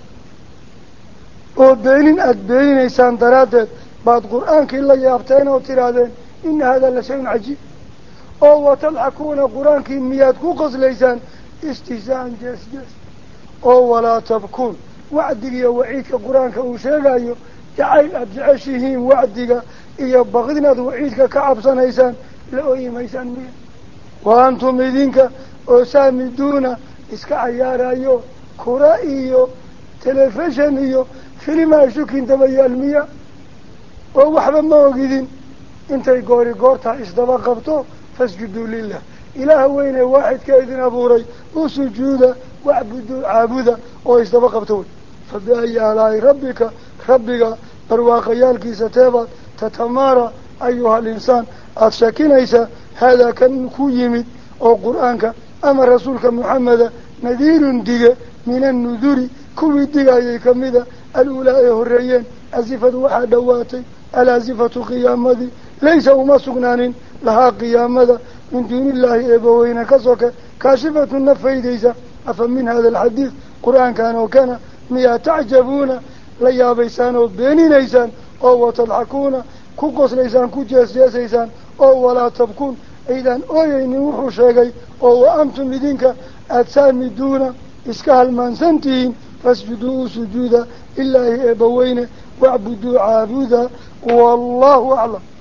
oo beenin aada beeninaysaan daraaddeed baad qur-aankii la yaabteen oo tidhaahdeen ina hada la shay-un cajiib oo watadxakuuna qur-aankii miyaad ku qoslaysaan istihzaa'an jees jees oo walaa tabkuun wacdigiiyo waciidka qur-aanka uu sheegayo jacayl aada jeceshihiin wacdiga iyo baqdin aad waciidka ka cabsanaysaan la ooyimaysaan miya wa antum idinka oo saamiduuna iska cayaarayo kura iyo telefishon iyo filimaa shukin dabayaal miya oo waxba ma ogidin intay goori goortaa isdaba qabto fasjuduu lilah ilaaha weyne waaxidka idin abuuray u sujuuda wacbuduu caabuda oo isdaba qabto wey fa biayi aalaa'i rabbika rabbiga barwaaqayaalkiisa teebaad tatamaara ayuha alinsaan aada shakinaysa haadaa kan ku yimid oo qur-aanka ama rasuulka muxameda nadiirun dige min annuduri kuwii digayay kamida al-ulaa ee horreeyeen asifadu waxaa dhowaatay alaasifatu qiyaamadii laysa uma sugnaanin lahaa qiyaamada min duuni illaahi eebbaweyne ka soke kaashifatuna faydaysa afa min hada alxadiid qur-aankan oo kana miyaa tacjabuuna la yaabaysaan oo beeninaysaan oo watadxakuuna ku qoslaysaan ku jeesjeesaysaan oo walaa tabkuun aydaan ooyeynin wuxuu sheegay oo wa antum idinka aada saamiduuna iska halmaansantihiin fasjuduu u sujuuda ilaahi eebbaweyne wacbuduu caabuda wallaahu aclam.